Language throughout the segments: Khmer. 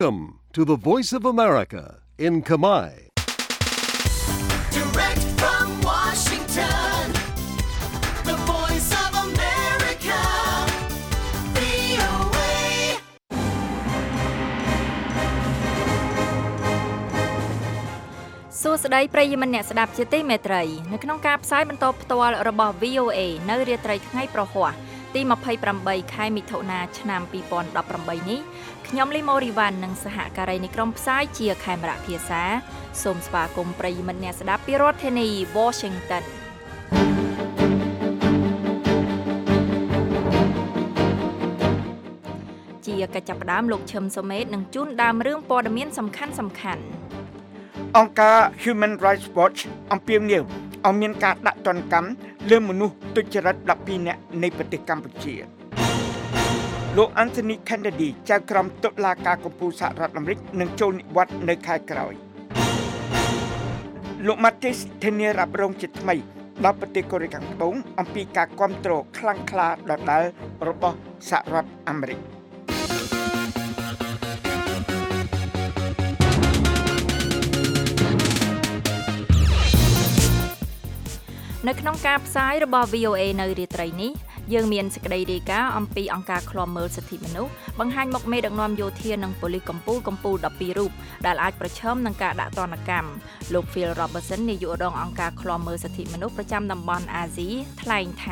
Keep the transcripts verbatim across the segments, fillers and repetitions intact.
Welcome to the Voice of America in Khmer. Direct from Washington, the Voice of America, វី អូ เอ សួស្តីប្រិយមិត្តអ្នកស្ដាប់ជាទីមេត្រីនៅក្នុងការផ្សាយបន្តផ្ទាល់របស់ វី អូ เอ នៅរាត្រីថ្ងៃប្រហ័សទីยี่สิบแปดខែមិថុនាឆ្នាំยี่สิบสิบแปดនេះខ្ញុំលីម៉ូរីវ៉ាន់និងសហការីនៃក្រុមផ្សាយជាខេមរៈភាសាសូមស្វាគមន៍ប្រិយមិត្តអ្នកស្ដាប់ពីរដ្ឋធានី Washington ជាកិច្ចចាប់ផ្ដើមលោកឈឹមសុមេតនឹងជូនដើមរឿងព័ត៌មានសំខាន់សំខាន់អង្គការ Human Rights Watch អំពាវនាវឲ្យមានការដាក់ទណ្ឌកម្មលើមនុស្សទុច្ចរិតដប់ពីរនាក់នៃប្រទេសកម្ពុជាលោក Anthony Kennedy ចៅក្រមតុលាការកំពូលសហរដ្ឋអាមេរិកនឹងចូលនិវត្តន៍នៅខែក្រោយលោក Mattis ធានារ៉ាប់រងជាថ្មីដល់ប្រទេសកូរ៉េខាងត្បូងអំពីការគ្រប់គ្រងខ្លាំងក្លាដដែលរបស់សហរដ្ឋអាមេរិកនៅក្នុងការផ្សាយរបស់ វី អូ เอ នៅរាត្រីនេះយើងមានសេចក្តីរាយការណ៍អំពីអង្គការឃ្លាំមើលសិទ្ធិមនុស្សបង្ហាញមុខមេដឹកនាំយោធានិងប៉ូលីសកម្ពុជាកម្ពុជា12រូបដែលអាចប្រឈមនឹងការដាក់ទណ្ឌកម្មលោក Phil Robertson នាយករងអង្គការឃ្លាំមើលសិទ្ធិមនុស្សប្រចាំតំបន់អាស៊ីថ្លែងថា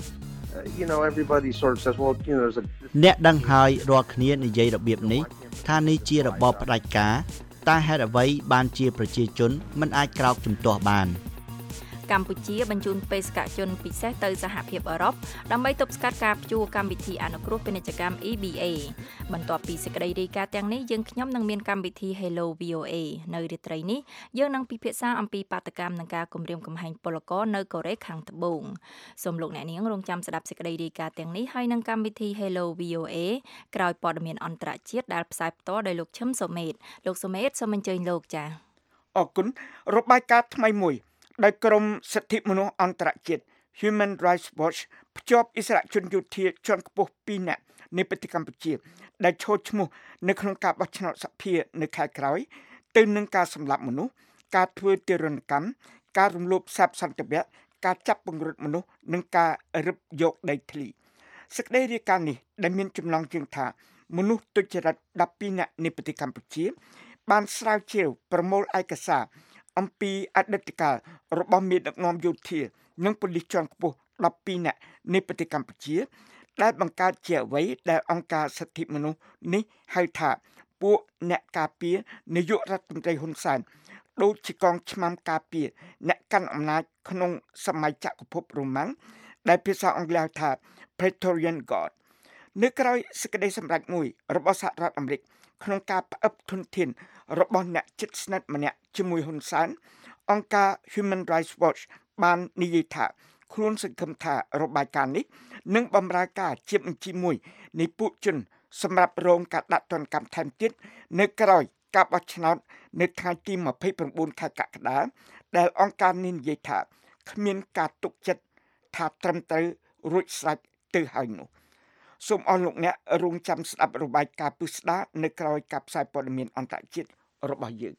You know everybody sort of says well you know there's a អ្នកដឹងហើយរាល់គ្នានិយាយរបៀបនេះថានេះជារបបផ្ដាច់ការតែហេតុអ្វីបានជាប្រជាជនមិនអាចក្រោកជំទាស់បានកម្ពុជាបញ្ជូនបេសកជនពិសេសទៅសហភាពអឺរ៉ុបដើម្បីទប់ស្កាត់ការព្យួរកម្មវិធីអនុគ្រោះពាណិជ្ជកម្ម E B A បន្ទាប់ពីសេចក្តីរាយការណ៍ទាំងនេះយើងខ្ញុំនឹងមានកម្មវិធី Hello វី អូ เอ នៅរាត្រីនេះយើងនឹងពិភាក្សាអំពីបាតកម្មនិងការគំរាមកំហែងពលករនៅកូរ៉េខាងត្បូងសូមលោកអ្នកនាងរងចាំស្ដាប់សេចក្តីរាយការណ៍ទាំងនេះហើយនឹងកម្មវិធី Hello វី អូ เอ ក្រោយព័ត៌មានអន្តរជាតិដែលផ្សាយផ្ទាល់ដោយលោកឈឹមសុមេតលោកសុមេតសូមអញ្ជើញលោកចា៎អរគុណរបាយការណ៍ថ្មីមួយដោយក្រមសិទ្ធិមនុស្សអន្តរជាតិ Human Rights Watch ភ្ជាប់អិសរាជជនយោធាជាន់ខ្ពស់ពីរនាក់នៃប្រទេសកម្ពុជាដែលឈរឈ្មោះនៅក្នុងការបោះឆ្នោតសភានៅខែក្រោយទៅនឹងការសម្លាប់មនុស្សការធ្វើទារុណកម្មការរំលោភសិទ្ធិសន្តិវៈការចាប់ពង្រត់មនុស្សនិងការរឹបយកដីធ្លីសេចក្តីរាយការណ៍នេះដែលមានចំណងជើងថាមនុស្សទុច្ចរិតដប់ពីរនាក់នៃប្រទេសកម្ពុជាបានស្រាវជ្រាវប្រមូលឯកសារអំពីអតីតកាលរបស់មេដឹកនាំយោធានិងប៉ូលីសជាន់ខ្ពស់ដប់ពីរនាក់នៃប្រទេសកម្ពុជាដែលបង្កើតជាអ្វីដែលអង្គការសិទ្ធិមនុស្សនេះហៅថាពួកអ្នកការពារនាយករដ្ឋមន្ត្រីហ៊ុនសែនដូចជាកងឆ្មាំការពារអ្នកកាន់អំណាចក្នុងសម័យចក្រភពរ៉ូម៉ាំងដែលភាសាអង់គ្លេសហៅថា Praetorian Guard នៅក្រៅសេចក្តីសម្រេចមួយរបស់សហរដ្ឋអាមេរិកក្នុងការផ្អឹបធនធានរបស់អ្នកជិតស្និទ្ធម្នាក់ជាមួយហ៊ុនសែនអង្គការ Human Rights Watch បាននិយាយថាខ្លួនសង្ឃឹមថារបាយការណ៍នេះនឹងបម្រើការជាបញ្ជីមួយនៃពួកជនសម្រាប់រងការដាក់ទណ្ឌកម្មថែមទៀតនៅក្រៅការបោះឆ្នោតនៅថ្ងៃទីยี่สิบเก้าខែកក្កដាដែលអង្គការនេះនិយាយថាគ្មានការទុកចិត្តថាត្រឹមត្រូវរួចស្រេចទៅហើយនោះសូមអរលោកអ្នករងចាំស្ដាប់របាយការណ៍ពិស្ដារនៅក្រៅការផ្សាយព័ត៌មានអន្តរជាតិរបស់យើង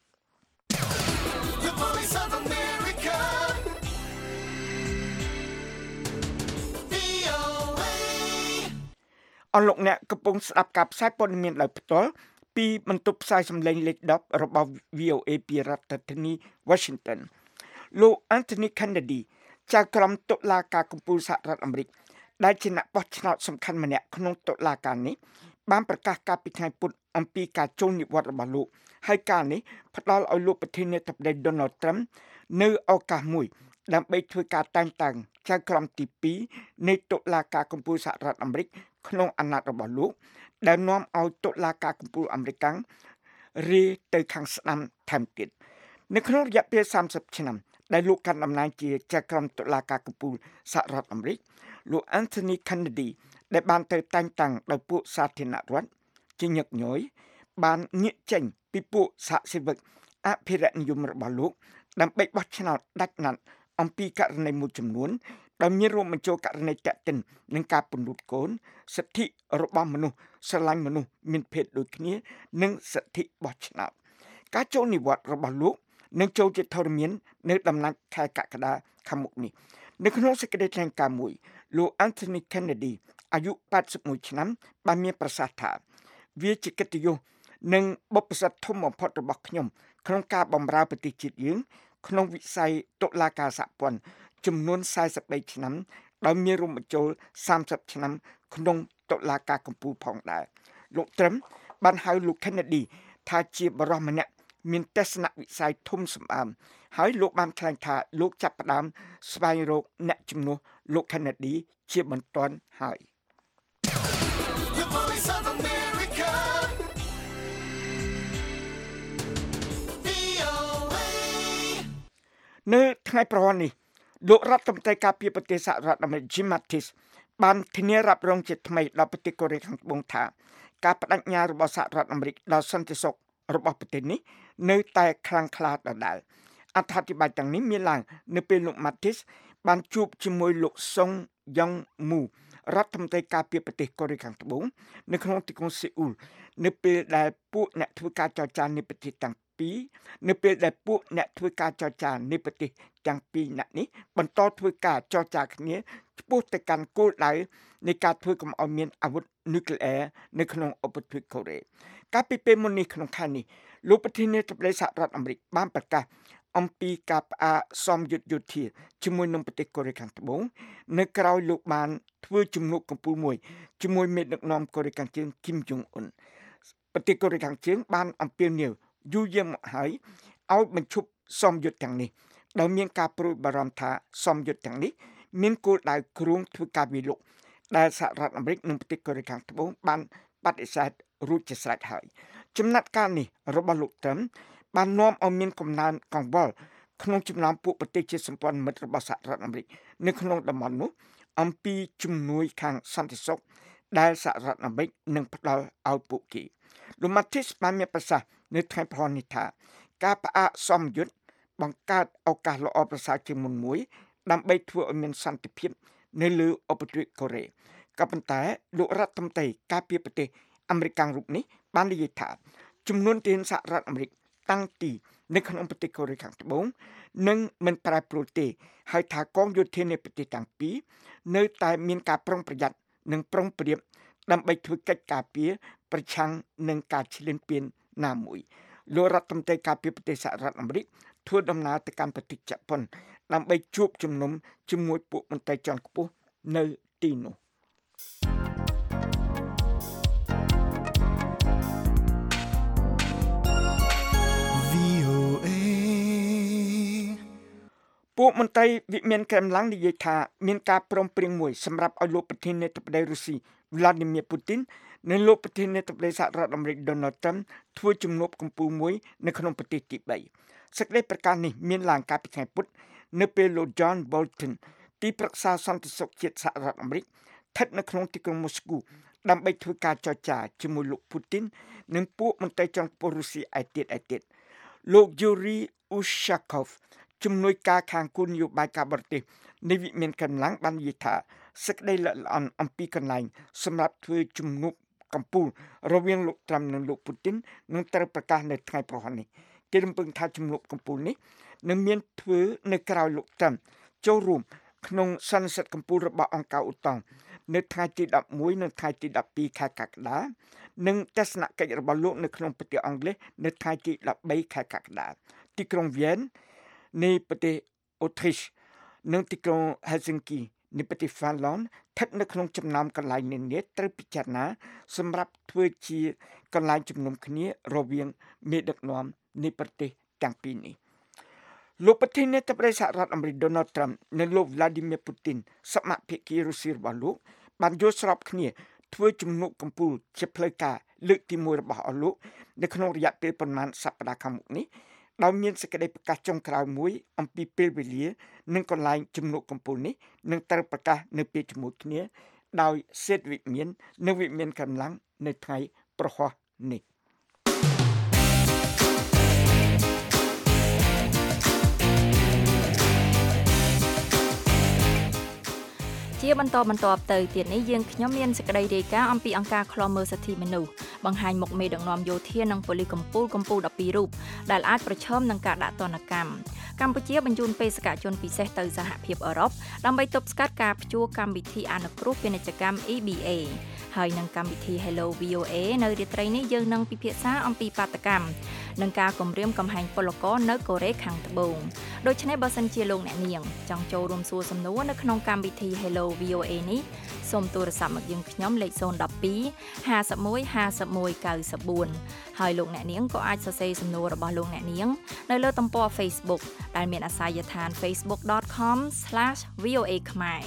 អរលោកអ្នកកំពុងស្ដាប់ការផ្សាយព័ត៌មានដោយផ្ទាល់ពីបន្ទប់ផ្សាយសម្លេងលេខដប់របស់ វី អូ เอ ពីរដ្ឋធានី Washington លោក Anthony Kennedy ចៅក្រមតុលាការកំពូលសហរដ្ឋអាមេរិកដែលជាអ្នកបោះឆ្នោតសំខាន់ម្នាក់ក្នុងតុលាការនេះបានប្រកាសកាលពីថ្ងៃពុធអំពីការចូលនិវត្តន៍របស់លោកហើយការនេះផ្ដល់ឲ្យលោកប្រធានាធិបតី Donald Trump នៅឱកាសមួយដើម្បីធ្វើការតែងតាំងចៅក្រមទីពីរនៃតុលាការកំពូលសហរដ្ឋអាមេរិកក្នុងអាណត្តិរបស់លោកដែលនាំឲ្យតុលាការកំពូលអាមេរិករាទៅខាងស្ដាំថែមទៀតនៅក្នុងរយៈពេលសាមសិបឆ្នាំដែលលោកកាន់តំណែងជាចៅក្រមតុលាការកំពូលសហរដ្ឋអាមេរិកលោក Anthony Kennedy ដែលបានទៅតែងតាំងដោយពួកសាធារណរដ្ឋជាញឹកញយបានងាកចេញពីពួកសហជីវិកអភិរក្សនិយមរបស់លោកដើម្បីបោះឆ្នោតដាច់ណាត់អំពីករណីមួយចំនួនដែលមានរួមបញ្ចូលករណីតាក់ទិននឹងការពន្លត់កូនសិទ្ធិរបស់មនុស្សស្រឡាញ់មនុស្សមានភេទដូចគ្នានិងសិទ្ធិបោះឆ្នោតការចូលនិវត្តន៍របស់លោកនឹងចូលជាធរមាននៅដំណាច់ខែកក្កដាខាងមុខនេះនៅក្នុងសេចក្តីថ្លែងការណ៍មួយលោក Anthony Kennedy អាយុแปดสิบเอ็ดឆ្នាំបានមានប្រសាសន៍ថាវាជាកិត្តិយសនិងបុព្វសិទ្ធិធំបំផុតរបស់ខ្ញុំក្នុងការបម្រើប្រទេសជាតិយើងក្នុងវិស័យតុលាការសហព័ន្ធចំនួនសែសិបបីឆ្នាំដោយមានរួមបញ្ចូលសាមសិបឆ្នាំក្នុងតុលាការកំពូលផងដែរលោកត្រឹមបានហៅលោក Kennedy ថាជាបរិះម្នាក់មានទស្សនវិស័យធំសម្បើមហើយលោកបានថ្លែងថាលោកចាប់ផ្ដើមស្វែងរកអ្នកជំនួសលោក Kennedy ជាបន្ទាន់ហើយនៅថ្ងៃប្រហ័ននេះលោករដ្ឋមន្ត្រីការពារប្រទេសសហរដ្ឋអាមេរិក Jim Mattis បានធានារ៉ាប់រងជាថ្មីដល់ប្រទេសកូរ៉េខាងត្បូងថាការបដិញ្ញារបស់សហរដ្ឋអាមេរិកដល់សន្តិសុខរបស់ប្រទេសនេះនៅតែខ្លាំងក្លាដដែលអត្ថាធិប្បាយទាំងនេះមានឡើងនៅពេលលោក Mattis បានជួបជាមួយលោក Song Yong Mu រដ្ឋមន្ត្រីការពារប្រទេសកូរ៉េខាងត្បូងនៅក្នុងទីក្រុងសេអ៊ូលនៅពេលដែលពួកអ្នកធ្វើការចរចានៃប្រទេសទាំងពីរនៅពេលដែលពួកអ្នកធ្វើការចរចានៃប្រទេសទាំងពីរអ្នកនេះបន្តធ្វើការចរចាគ្នាឆ្ពោះទៅកាន់គោលដៅនៃការធ្វើកុំឲ្យមានអាវុធនុយក្លេអ៊ែរនៅក្នុងឧបទ្វីបកូរ៉េកាលពីពេលមុននេះក្នុងខែនេះលោកប្រធានាធិបតីសហរដ្ឋអាមេរិកបានប្រកាសអំពីការផ្អាកសមយុទ្ធយោធាជាមួយនឹងប្រទេសកូរ៉េខាងត្បូងនៅក្រៅលោកបានធ្វើជំនួបកំពូលមួយជាមួយមេដឹកនាំកូរ៉េខាងជើងគីមយុងអ៊ុនប្រទេសកូរ៉េខាងជើងបានអំពាវនាវយូរយារមកហើយឲ្យបញ្ឈប់សមយុទ្ធទាំងនេះដោយមានការព្រួយបារម្ភថាសមយុទ្ធទាំងនេះមានគោលដៅគ្រោងធ្វើការវិលុកដែលសហរដ្ឋអាមេរិកនិងប្រទេសកូរ៉េខាងត្បូងបានបដិសេធរួចជាស្រេចហើយចំណាត់ការនេះរបស់លោកត្រឹមបាននាំឲ្យមានកំណើនកង្វល់ក្នុងចំណោមពួកប្រទេសជាសម្ព័ន្ធមិត្តរបស់សហរដ្ឋអាមេរិកនៅក្នុងតំបន់នោះអំពីជំនួយខាងសន្តិសុខដែលសហរដ្ឋអាមេរិកនឹងផ្ដល់ឲ្យពួកគេលោក Mattis បានមានប្រសាសន៍នៅថ្ងៃប្រហ័ននេះថាការផ្អាកសមយុទ្ធបង្កើតឱកាសល្អប្រសើរជាងមុនមួយដើម្បីធ្វើឲ្យមានសន្តិភាពនៅលើឧបទ្វីបកូរ៉េក៏ប៉ុន្តែលោករដ្ឋមន្ត្រីការពារប្រទេសអាមេរិករូបនេះបាននិយាយថាចំនួនទាហានសហរដ្ឋអាមេរិកតាំងទីនៅក្នុងប្រទេសកូរ៉េខាងត្បូងនឹងមិនប្រែប្រួលទេហើយថាកងយោធានៃប្រទេសទាំងពីរនៅតែមានការប្រុងប្រយ័ត្ននិងប្រុងប្រៀបដើម្បីធ្វើកិច្ចការពារប្រឆាំងនឹងការឈ្លានពានណាមួយលោករដ្ឋមន្ត្រីការពារប្រទេសសហរដ្ឋអាមេរិកធ្វើដំណើរទៅកាន់ប្រទេសជប៉ុនដើម្បីជួបជំនុំជាមួយពួកមន្ត្រីជាន់ខ្ពស់នៅទីនោះពួកមន្ត្រីវិមានក្រែមឡាំងនិយាយថាមានការព្រមព្រៀងមួយសម្រាប់ឲ្យលោកប្រធានាធិបតីរុស្ស៊ី Vladimir Putin និងលោកប្រធានាធិបតីសហរដ្ឋអាមេរិក Donald Trump ធ្វើជំនួបកំពូលមួយនៅក្នុងប្រទេសទីបីសេចក្តីប្រកាសនេះមានឡើងកាលពីថ្ងៃពុធនៅពេលលោក John Bolton ទីប្រឹក្សាសន្តិសុខជាតិសហរដ្ឋអាមេរិកស្ថិតនៅក្នុងទីក្រុងម៉ូស្គូដើម្បីធ្វើការចរចាជាមួយលោក Putin និងពួកមន្ត្រីជាន់ខ្ពស់រុស្ស៊ីឯទៀតឯទៀតលោក Yuri Ushakov ជំនួយការខាងគោលនយោបាយការបរទេសនៃវិមានកម្លាំងបាននិយាយថាសេចក្តីល្អិតល្អន់អំពីកន្លែងសម្រាប់ធ្វើជំនួបកំពូលរវាងលោកត្រាំនិងលោកពូទីននឹងត្រូវប្រកាសនៅថ្ងៃប្រហ័ននេះគេរំពឹងថាជំនួបកំពូលនេះនឹងមានធ្វើនៅក្រៅលោកត្រាំចូលរួមក្នុងសន្និសីទកំពូលរបស់អង្គការឧតុង្គនៅថ្ងៃទីដប់មួយនិងថ្ងៃទីដប់ពីរខែកក្កដានិងទស្សនកិច្ចរបស់លោកនៅក្នុងប្រទេសអង់គ្លេសនៅថ្ងៃទីដប់បីខែកក្កដាទីក្រុងវៀននៃប្រទេសអូទ្រីសនិងទីក្រុងហែលស៊ីងគីនៃប្រទេសហ្វាំឡង់ស្ថិតនៅក្នុងចំណោមកន្លែងនានាត្រូវពិចារណាសម្រាប់ធ្វើជាកន្លែងជំនុំគ្នារវាងមេដឹកនាំនៃប្រទេសទាំងពីរនេះលោកប្រធានាធិបតីសហរដ្ឋអាមេរិក Donald Trump និងលោក Vladimir Putin សមាភិកីរុស្ស៊ីរបស់លោកបានយល់ស្របគ្នាធ្វើជំនួបកំពូលជាផ្លូវការលើកទីមួយរបស់អស់លោកនៅក្នុងរយៈពេលប្រមាណសប្តាហ៍ខាងមុខនេះដោយមានសេចក្តីប្រកាសចុងក្រោយមួយអំពីពេលវេលានិងកន្លែងជំនួបកំពូលនេះនឹងត្រូវប្រកាសនៅពេលជាមួយគ្នាដោយសេតវិមាននិងវិមានកម្លាំងនៅថ្ងៃប្រហ័សនេះបន្តបន្តទៅទៀតនេះយើងខ្ញុំមានសេចក្តីរាយការណ៍អំពីអង្គការឃ្លាំមើលសិទ្ធិមនុស្សបង្ហាញមុខមេដឹកនាំយោធានិងប៉ូលីសកំពូលកំពូលដប់ពីររូបដែលអាចប្រឈមនឹងការដាក់ទណ្ឌកម្មកម្ពុជាបញ្ជូនបេសកជនពិសេសទៅសហភាពអឺរ៉ុបដើម្បីទប់ស្កាត់ការព្យួរកម្មវិធីអនុគ្រោះពាណិជ្ជកម្ម E B A ហើយនឹងកម្មវិធី Hello V O A នៅរាត្រីនេះយើងនឹងពិភាក្សាអំពីបាតកម្មនិងការគំរាមកំហែងពលករនៅកូរ៉េខាងត្បូងដូច្នេះបើសិនជាលោកអ្នកនាងចង់ចូលរួមសួរសំណួរនៅក្នុងកម្មវិធី Hello V O A នេះសូមទូរស័ព្ទមកយើងខ្ញុំលេខศูนย์ หนึ่ง สอง ห้า หนึ่ง หนึ่ง ห้า หนึ่ง เก้า สี่ហើយលោកអ្នកនាងក៏អាចសរសេរសំណួររបស់លោកអ្នកនាងនៅលើទំព័រ Facebook ដែលមានអាសយដ្ឋាន facebook dot com slash v o a khmer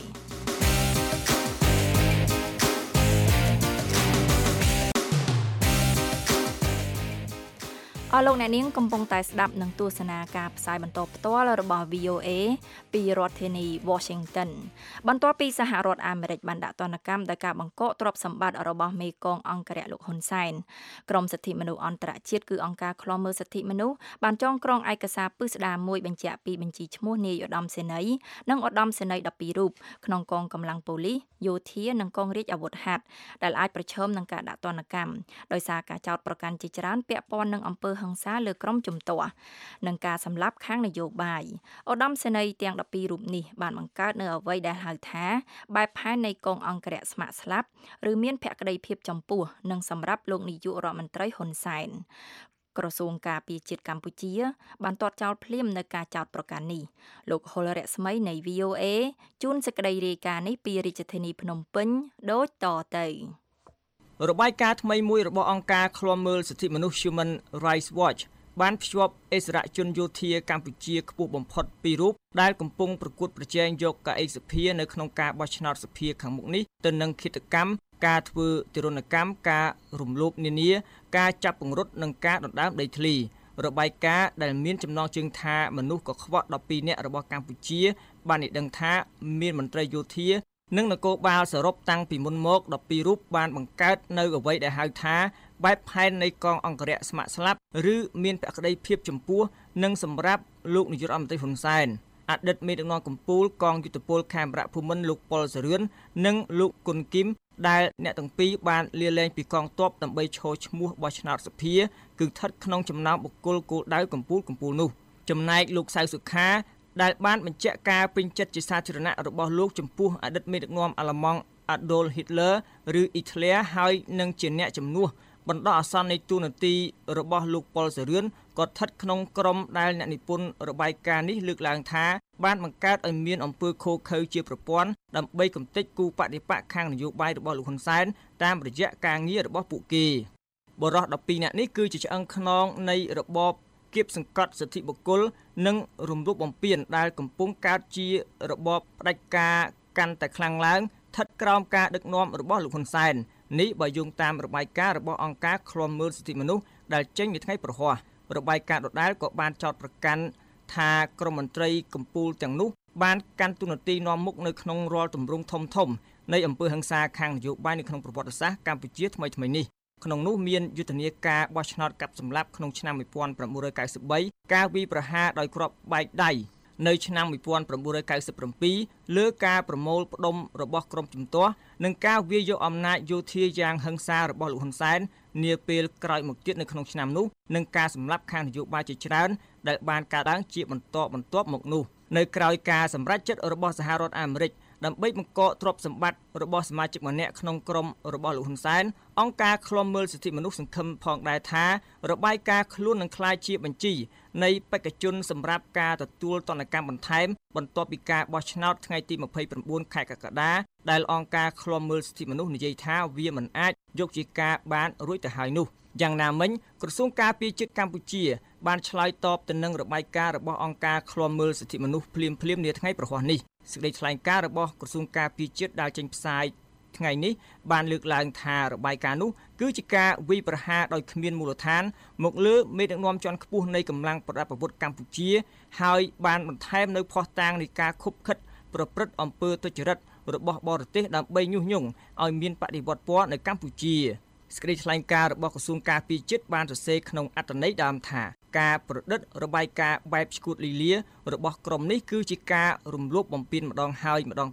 អស់លោកអ្នកនាងកំពុងតែស្ដាប់នឹងទស្សនាការផ្សាយបន្តផ្ទាល់របស់ V O A ពីរដ្ឋធានី Washington បន្ទាប់ពីសហរដ្ឋអាមេរិកបានដាក់ទណ្ឌកម្មដោយការបង្កកទ្រព្យសម្បត្តិរបស់មេកងអង្គរៈលោកហ៊ុនសែនក្រមសិទ្ធិមនុស្សអន្តរជាតិគឺអង្គការឃ្លាំមើលសិទ្ធិមនុស្សបានចងក្រងឯកសារពិស្ដារមួយបញ្ជាក់ពីបញ្ជីឈ្មោះនាយឧត្តមសេនីយ៍និងឧត្តមសេនីយ៍ដប់ពីររូបក្នុងកងកម្លាំងប៉ូលីសយោធានិងកងរាជអាវុធហត្ថដែលអាចប្រឈមនឹងការដាក់ទណ្ឌកម្មដោយសារការចោទប្រកាន់ជាច្រើនពាក់ព័ន្ធនឹងអំពើហិង្សាលើក្រុមជំទាស់និងការសម្លាប់ខាងនយោបាយឧត្តមសេនីយ៍ទាំងដប់ពីររូបនេះបានបង្កើតនៅអ្វីដែលហៅថាបែបផែននៃកងអង្គរៈស្ម័គ្រស្លាប់ឬមានភក្តីភាពចំពោះនិងសម្រាប់លោកនាយករដ្ឋមន្ត្រីហ៊ុនសែនក្រសួងការពារជាតិកម្ពុជាបានទាត់ចោលភ្លាមនៅការចោទប្រកាន់នេះលោកហុលរស្មីនៃ V O A ជួនសេចក្តីរាយការណ៍នេះពីរាជធានីភ្នំពេញដូចតទៅរបាយការណ៍ថ្មីមួយរបស់អង្គការឃ្លាំមើលសិទ្ធិមនុស្ស Human Rights Watch បានភ្ជាប់អិសរាជជនយោធាកម្ពុជាខ្ពស់បំផុតពីររូបដែលកំពុងប្រកួតប្រជែងយកកៅអីសភានៅក្នុងការបោះឆ្នោតសភាខាងមុខនេះទៅនឹងឃាតកម្មការធ្វើទរណកម្មការរំលោភនានាការចាប់ពង្រត់និងការដណ្ដើមដីធ្លីរបាយការណ៍ដែលមានចំណងជើងថាមនុស្សកខ្វក់ដប់ពីរនាក់របស់កម្ពុជាបានឲ្យដឹងថាមានមន្ត្រីយោធានិងនគរបាលសរុបតាំងពីមុនមកដប់ពីររូបបានបង្កើតនៅអ្វីដែលហៅថាបែបផែននៃកងអង្គរៈស្ម័គ្រស្លាប់ឬមានភក្តីភាពចំពោះនិងសម្រាប់លោកនាយករដ្ឋមន្ត្រីហ៊ុនសែនអតីតមេដឹកនាំកម្ពុជាកងយុទ្ធពលខេមរៈភូមិន្ទលោកប៉ុលសរឿននិងលោកគុណគឹមដែលអ្នកទាំងពីរបានលាលែងពីកងទ័ពដើម្បីឈរឈ្មោះបោះឆ្នោតសភាគឺស្ថិតក្នុងចំណោមបុគ្គលគោលដៅកម្ពុជាកម្ពុជានោះចំណែកលោកសៅសុខាដែលបានបញ្ជាក់ការពេញចិត្តជាសាធារណៈរបស់លោកចំពោះអតីតមេដឹកនាំអាល្លឺម៉ង់ Adolf Hitler ឬ Hitler ហើយនឹងជាអ្នកជំនួសបណ្ដោះអាសន្ននៃទូនាទីរបស់លោកប៉ុលសរឿនក៏ស្ថិតក្នុងក្រុមដែលអ្នកនិពន្ធរបាយការណ៍នេះលើកឡើងថាបានបង្កើតឲ្យមានអំពើឃោរឃៅជាប្រព័ន្ធដើម្បីកំទេចគូបដិបកខាងនយោបាយរបស់លោកហ៊ុនសែនតាមរយៈការងាររបស់ពួកគេបរិសុទ្ធដប់ពីរនាក់នេះគឺជាឆ្អឹងខ្នងនៃរបបគៀបសង្កត់សិទ្ធិបុគ្គលនិងរំលោភបំពានដែលកំពុងកើតជារបបផ្ដាច់ការកាន់តែខ្លាំងឡើងស្ថិតក្រោមការដឹកនាំរបស់លោកហ៊ុនសែននេះបើយោងតាមរបាយការណ៍របស់អង្គការឃ្លាំមើលសិទ្ធិមនុស្សដែលចេញពីថ្ងៃប្រហ័សរបាយការណ៍ដដែលក៏បានចោទប្រកាន់ថាក្រមមន្ត្រីកម្ពុជាទាំងនោះបានកាន់តួនាទីនាំមុខនៅក្នុងរាល់ទម្រង់ធំធំនៃអំពើហិង្សាខាងនយោបាយនៅក្នុងប្រវត្តិសាស្ត្រកម្ពុជាថ្មីថ្មីនេះក្នុងនោះមានយុទ្ធនាការបោះឆ្នោតកាប់សម្លាប់ក្នុងឆ្នាំnineteen ninety-threeការវាយប្រហារដោយគ្រាប់បែកដៃនៅឆ្នាំnineteen ninety-sevenលើការប្រមូលផ្ដុំរបស់ក្រុមជំទាស់និងការវាយយកអំណាចយោធាយ៉ាងហិង្សារបស់លោកហ៊ុនសែននាពេលក្រោយមកទៀតនៅក្នុងឆ្នាំនោះនិងការសម្លាប់ខាងនយោបាយជាច្រើនដែលបានកើតឡើងជាបន្តបន្ទាប់មកនោះនៅក្រោយការសម្រេចចិត្តរបស់សហរដ្ឋអាមេរិកដើម្បីបង្កកទ្រព្យសម្បត្តិរបស់សមាជិកម្នាក់ក្នុងក្រុមរបស់លោកហ៊ុនសែនអង្គការឃ្លាំមើលសិទ្ធិមនុស្សសង្ឃឹមផងដែរថារបាយការណ៍ខ្លួននឹងក្លាយជាបញ្ជីនៃបេក្ខជនសម្រាប់ការទទួលទណ្ឌកម្មបន្ថែមបន្ទាប់ពីការបោះឆ្នោតថ្ងៃទីtwenty-nineខែកក្កដាដែលអង្គការឃ្លាំមើលសិទ្ធិមនុស្សនិយាយថាវាមិនអាចយកជាការបានរួចទៅហើយនោះយ៉ាងណាមិញក្រសួងការពារជាតិកម្ពុជាបានឆ្លើយតបទៅនឹងរបាយការណ៍របស់អង្គការឃ្លាំមើលសិទ្ធិមនុស្សភ្លាមៗនាថ្ងៃប្រហ័សនេះសេចក្តីថ្លែងការណ៍របស់ក្រសួងការពារជាតិដែលចេញផ្សាយថ្ងៃនេះបានលើកឡើងថារបាយការណ៍នោះគឺជាការវាយប្រហារដោយគ្មានមូលដ្ឋានមកលើមេដឹកនាំជាន់ខ្ពស់នៃកម្លាំងប្រដាប់អាវុធកម្ពុជាហើយបានបន្ថែមនៅភស្តុតាងនៃការខុបខិតប្រព្រឹត្តអំពើទុច្ចរិតរបស់បរទេសដើម្បីញុះញង់ឲ្យមានបដិវត្តពណ៌នៅកម្ពុជាសេចក្តីថ្លែងការណ៍របស់ក្រសួងការពារជាតិបានសរសេរក្នុងអត្ថន័យដើមថាការប្រឌិតរបាយការណ៍បែបឈួតលីលារបស់ក្រុមនេះគឺជាការរំលោភបំពានម្ដងហើយម្ដងទៀត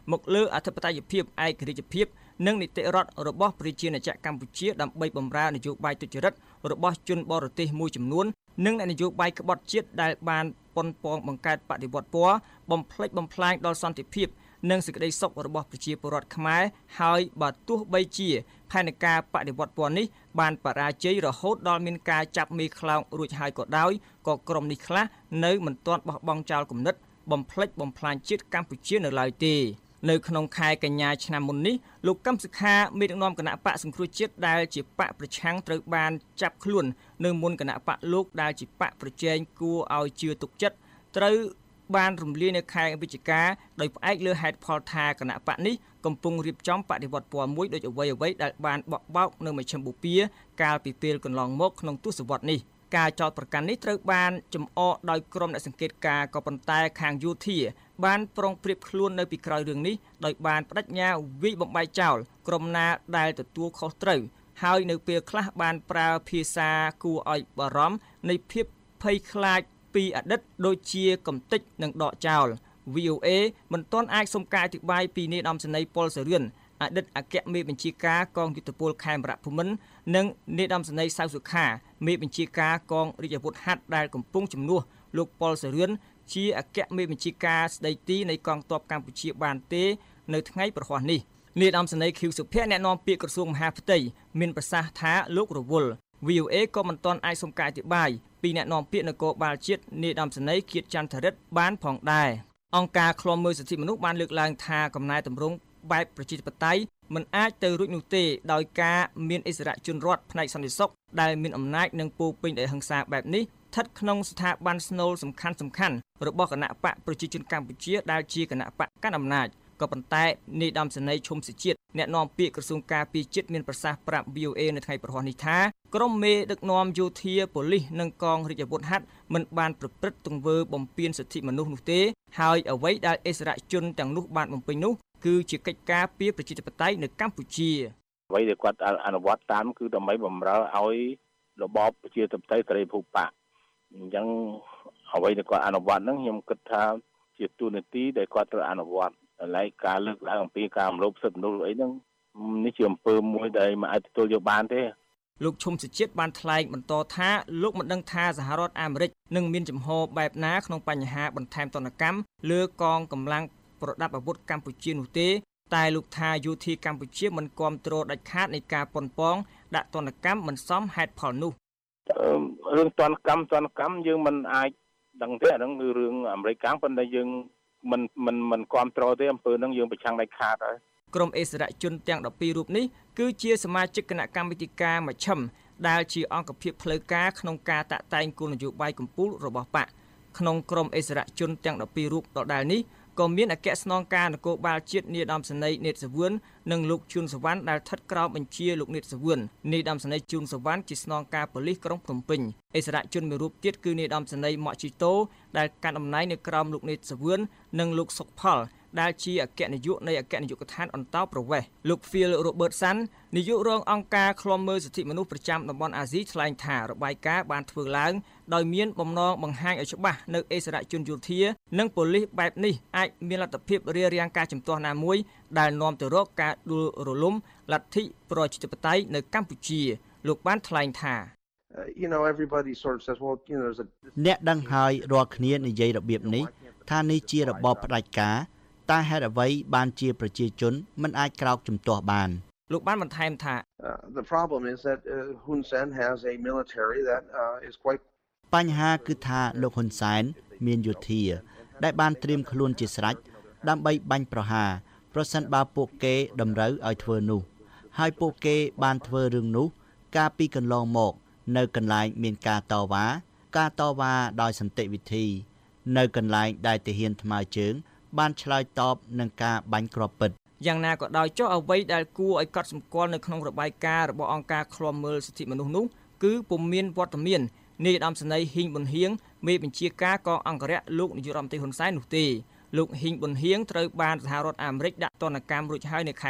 មកលើអធិបតេយ្យភាពឯករាជ្យភាពនិងនីតិរដ្ឋរបស់ប្រជាណាចក្រកម្ពុជាដើម្បីបម្រើនយោបាយទុច្ចរិតរបស់ជនបរទេសមួយចំនួននិងនយោបាយក្បត់ជាតិដែលបានប៉ុនប៉ងបង្កើតបដិវត្តពណ៌បំផ្លិចបំផ្លាញដល់សន្តិភាពនិងសេចក្តីសុខរបស់ប្រជាពលរដ្ឋខ្មែរហើយបើទោះបីជាផែនការបដិវត្តពណ៌នេះបានបរាជ័យរហូតដល់មានការចាប់មេខ្លោងរួចហើយក៏ដោយក៏ក្រុមនេះខ្លះនៅមិនទាន់បោះបង់ចោលគំនិតបំផ្លិចបំផ្លាញជាតិកម្ពុជានៅឡើយទេនៅក្នុងខែកញ្ញាឆ្នាំមុននេះលោកកឹមសុខាមេដឹកនាំគណៈបកសង្គ្រោះជាតិដែលជាបកប្រឆាំងត្រូវបានចាប់ខ្លួននៅមុនគណៈបកលោកដែលជាបកប្រជែងគួរឲ្យជឿទុកចិត្តត្រូវបានរំលាយនៅខែវិច្ឆិកាដោយផ្អែកលើហេតុផលថាគណៈបកនេះកំពុងរៀបចំបដិវត្តពណ៌មួយដូចអ្វីអ្វីដែលបានបក់បោកនៅមជ្ឈិមបូព៌ាកាលពីពេលកន្លងមកក្នុងទសវត្សរ៍នេះការចោទប្រកាន់នេះត្រូវបានចំអកដោយក្រុមអ្នកសង្កេតការណ៍ក៏ប៉ុន្តែខាងយោធាបានប្រុងប្រៀបខ្លួននៅពីក្រោយរឿងនេះដោយបានបដិញ្ញាវិយបំបែកចោលក្រុមណាដែលទទួលខុសត្រូវហើយនៅពេលខ្លះបានប្រើភាសាគួរឲ្យបារម្ភនៃភាពភ័យខ្លាចពីអតីតដូចជាកំទេចនិងដកចោល វី អូ เอ មិនទាន់អាចសុំការអធិប្បាយពីនាយឧត្តមសេនីយ៍ប៉ុលសេរឿនអតីតអគ្គមេបញ្ជាការកងយុទ្ធពលខេមរភូមិន្ទនិងនាយឧត្តមសេនីយ៍សៅសុខាមេបញ្ជាការកងរាជអាវុធហត្ថដែលកំពុងជំនួសលោកប៉ុលសេរឿនជាអគ្គមេបញ្ជាការស្ដីទីនៃកងទ័ពកម្ពុជាបានទេនៅថ្ងៃប្រហ័សនេះនាយឧត្តមសេនីយ៍ខៀវសុភ័ក្រអ្នកនាំពាក្យក្រសួងមហាផ្ទៃមានប្រសាសន៍ថាលោករវល់ វី អូ เอ ក៏មិនទាន់អាចសុំការអធិប្បាយពីអ្នកនាំពាក្យនគរបាលជាតិនាយឧត្តមសេនីយ៍គៀតចន្ទរិទ្ធបានផងដែរអង្គការឃ្លាំមើលសិទ្ធិមនុស្សបានលើកឡើងថាកំណែទម្រង់បែបប្រជាធិបតេយ្យមិនអាចទៅរួចនោះទេដោយការមានឥស្សរជនរដ្ឋផ្នែកសន្តិសុខដែលមានអំណាចនិងពោពេញដោយហិង្សាបែបនេះស្ថិតក្នុងស្ថាប័នស្នូលសំខាន់សំខាន់របស់គណៈបកប្រជាជនកម្ពុជាដែលជាគណៈបកកាន់អំណាចក៏ប៉ុន្តែនាយឧត្តមសេនីយ៍ឈុំសុជាតិអ្នកនាំពាក្យក្រសួងការពារជាតិមានប្រសាសន៍ប្រាប់ វី អូ เอ នៅថ្ងៃប្រហ័សនេះថាក្រុមមេដឹកនាំយោធាប៉ូលីសនិងកងរាជអាវុធហត្ថមិនបានប្រព្រឹត្តទង្វើបំពានសិទ្ធិមនុស្សនោះទេហើយអ្វីដែលឥស្សរជនទាំងនោះបានបំពេញនោះគឺជាកិច្ចការពារប្រជាធិបតេយ្យនៅកម្ពុជាអ្វីដែលគាត់អនុវត្តតាមគឺដើម្បីបម្រើឲ្យរបបប្រជាធិបតេយ្យសេរីភូប៉ាអញ្ចឹងអ្វីដែលគាត់អនុវត្តហ្នឹងខ្ញុំគិតថាជាទូនាទីដែលគាត់ត្រូវអនុវត្តហើយការលើកឡើងអំពីការរំលោភសិទ្ធិមនុស្សអីហ្នឹងនេះជាអំពើមួយដែលមិនអាចទទួលយកបានទេលោកឈុំសុជាតិបានថ្លែងបន្តថាលោកមិនដឹងថាសហរដ្ឋអាមេរិកនឹងមានចំហបែបណាក្នុងបញ្ហាបន្ថែមទណ្ឌកម្មលើកងកម្លាំងប្រដាប់អាវុធកម្ពុជានោះទេតែលោកថាយោធាកម្ពុជាមិនគាំទ្រដាច់ខាតនៃការប៉ុនប៉ងដាក់ទណ្ឌកម្មមិនសមហេតុផលនោះរឿងទណ្ឌកម្មទណ្ឌកម្មយើងមិនអាចដឹងទេអាហ្នឹងគឺរឿងអាមេរិកកាំងប៉ុន្តែយើងមិនមិនមិនគាំទ្រទេអំពើហ្នឹងយើងប្រឆាំងដាច់ខាតហើយក្រុមឥស្សរជនទាំងដប់ពីររូបនេះគឺជាសមាជិកគណៈកម្មាធិការមជ្ឈិមដែលជាអង្គភាពផ្លូវការក្នុងការតាក់តែងគោលនយោបាយកម្ពុជារបស់បកក្នុងក្រុមឥស្សរជនទាំងដប់ពីររូបដដែលនេះក៏មានអគ្គស្នងការនគរបាលជាតិនាយឧត្តមសេនីយ៍នេតសាវឿននិងលោកជួនសវណ្ណដែលស្ថិតក្រោមបញ្ជាលោកនេតសាវឿននាយឧត្តមសេនីយ៍ជួនសវណ្ណជាស្នងការប៉ូលីសក្រុងភ្នំពេញឥស្សរជនមួយរូបទៀតគឺនាយឧត្តមសេនីយ៍ម៉ាក់ជីតូដែលកាន់តំណែងនៅក្រោមលោកនេតសាវឿននិងលោកសុកផលដែលជាអគ្គនាយកនៃអគ្គនាយកដ្ឋានអន្តោប្រវេសន៍លោក Phil Robertson នាយករងអង្គការឃ្លាំមើលសិទ្ធិមនុស្សប្រចាំតំបន់អាស៊ីថ្លែងថារបាយការណ៍បានធ្វើឡើងដោយមានបំណងបង្ហាញឲ្យច្បាស់នៅឥស្សរជនយោធានិងប៉ូលីសបែបនេះអាចមានលទ្ធភាពរារាំងការជំទាស់ណាមួយដែលនាំទៅរកការដួលរលំលទ្ធិប្រជាធិបតេយ្យនៅកម្ពុជាលោកបានថ្លែងថា you know everybody sort of says well you know there's a អ្នកដឹងហើយរាល់គ្នានិយាយរបៀបនេះថានេះជារបបផ្ដាច់ការតែហេតុអ្វីបានជាប្រជាជនមិនអាចក្រោកជំទាស់បានលោកបានបន្ថែមថា the problem is that uh, Hun Sen has a military that uh, is quite បញ្ហាគឺថាលោកហ៊ុនសែនមានយោធាដែលបានត្រៀមខ្លួនជាស្រេចដើម្បីបាញ់ប្រហារប្រសិនបើពួកគេតម្រូវឲ្យធ្វើនោះហើយពួកគេបានធ្វើរឿងនោះកាលពីកន្លងមកនៅកន្លែងមានការតវ៉ាការតវ៉ាដោយសន្តិវិធីនៅកន្លែងដែលទាហានថ្មើរជើងបានឆ្លើយតបនឹងការបាញ់គ្រាប់ពិតយ៉ាងណាក៏ដោយចុះអ្វីដែលគួរឲ្យកត់សម្គាល់នៅក្នុងរបាយការណ៍របស់អង្គការឃ្លាំមើលសិទ្ធិមនុស្សនោះគឺពុំមានវត្តមាននាយឧត្តមសេនីយ៍ហ៊ីងប៊ុនហៀងមេបញ្ជាការកងអង្គរៈលោកនាយករដ្ឋមន្ត្រីហ៊ុនសែននោះទេលោកហ៊ីងប៊ុនហៀងត្រូវបានសហរដ្ឋអាមេរិកដាក់ទណ្ឌកម្មរួចហើយនៅខែនេះ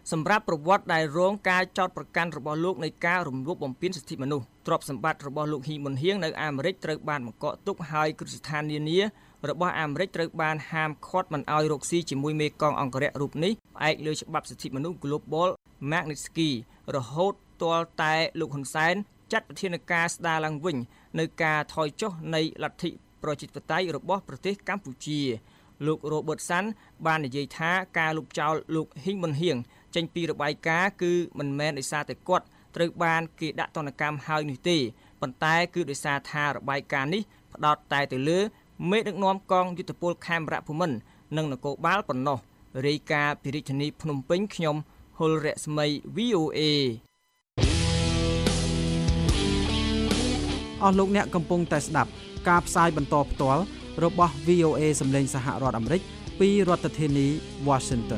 សម្រាប់ប្រវត្តិដែលរងការចោទប្រកាន់របស់លោកនៃការរំលោភបំពានសិទ្ធិមនុស្សទ្រព្យសម្បត្តិរបស់លោកហ៊ីមុនហៀងនៅអាមេរិកត្រូវបានបង្កក់ទុកហើយគ្រឹះស្ថាននានារបស់អាមេរិកត្រូវបានហាមឃាត់មិនឲ្យរកស៊ីជាមួយមេកងអង្គរៈរូបនេះផ្អែកលើច្បាប់សិទ្ធិមនុស្ស Global Magnitsky រហូតទាល់តែលោកហ៊ុនសែនចាត់វិធានការស្ដារឡើងវិញនៅការថយចុះនៃលទ្ធិប្រជាធិបតេយ្យរបស់ប្រទេសកម្ពុជាលោក Robert San បាននិយាយថាការលុបចោលលោកហ៊ីមុនហៀងចេញពីរបាយការណ៍គឺមិនមែនដោយសារតែគាត់ត្រូវបានគេដាក់ទណ្ឌកម្មហើយនោះទេប៉ុន្តែគឺដោយសារថារបាយការណ៍នេះផ្ដោតតែទៅលើមេដឹកនាំកងយុទ្ធពលខេមរៈភូមិន្ទនិងនគរបាលប៉ុណ្ណោះរាយការណ៍ពីរាជធានីភ្នំពេញខ្ញុំហុលរស្មី វី អូ เอអស់លោកអ្នកកំពុងតែស្ដាប់ការផ្សាយបន្តផ្ទាល់របស់ វី អូ เอ សម្លេងសហរដ្ឋអាមេរិកពីរដ្ឋធានី Washington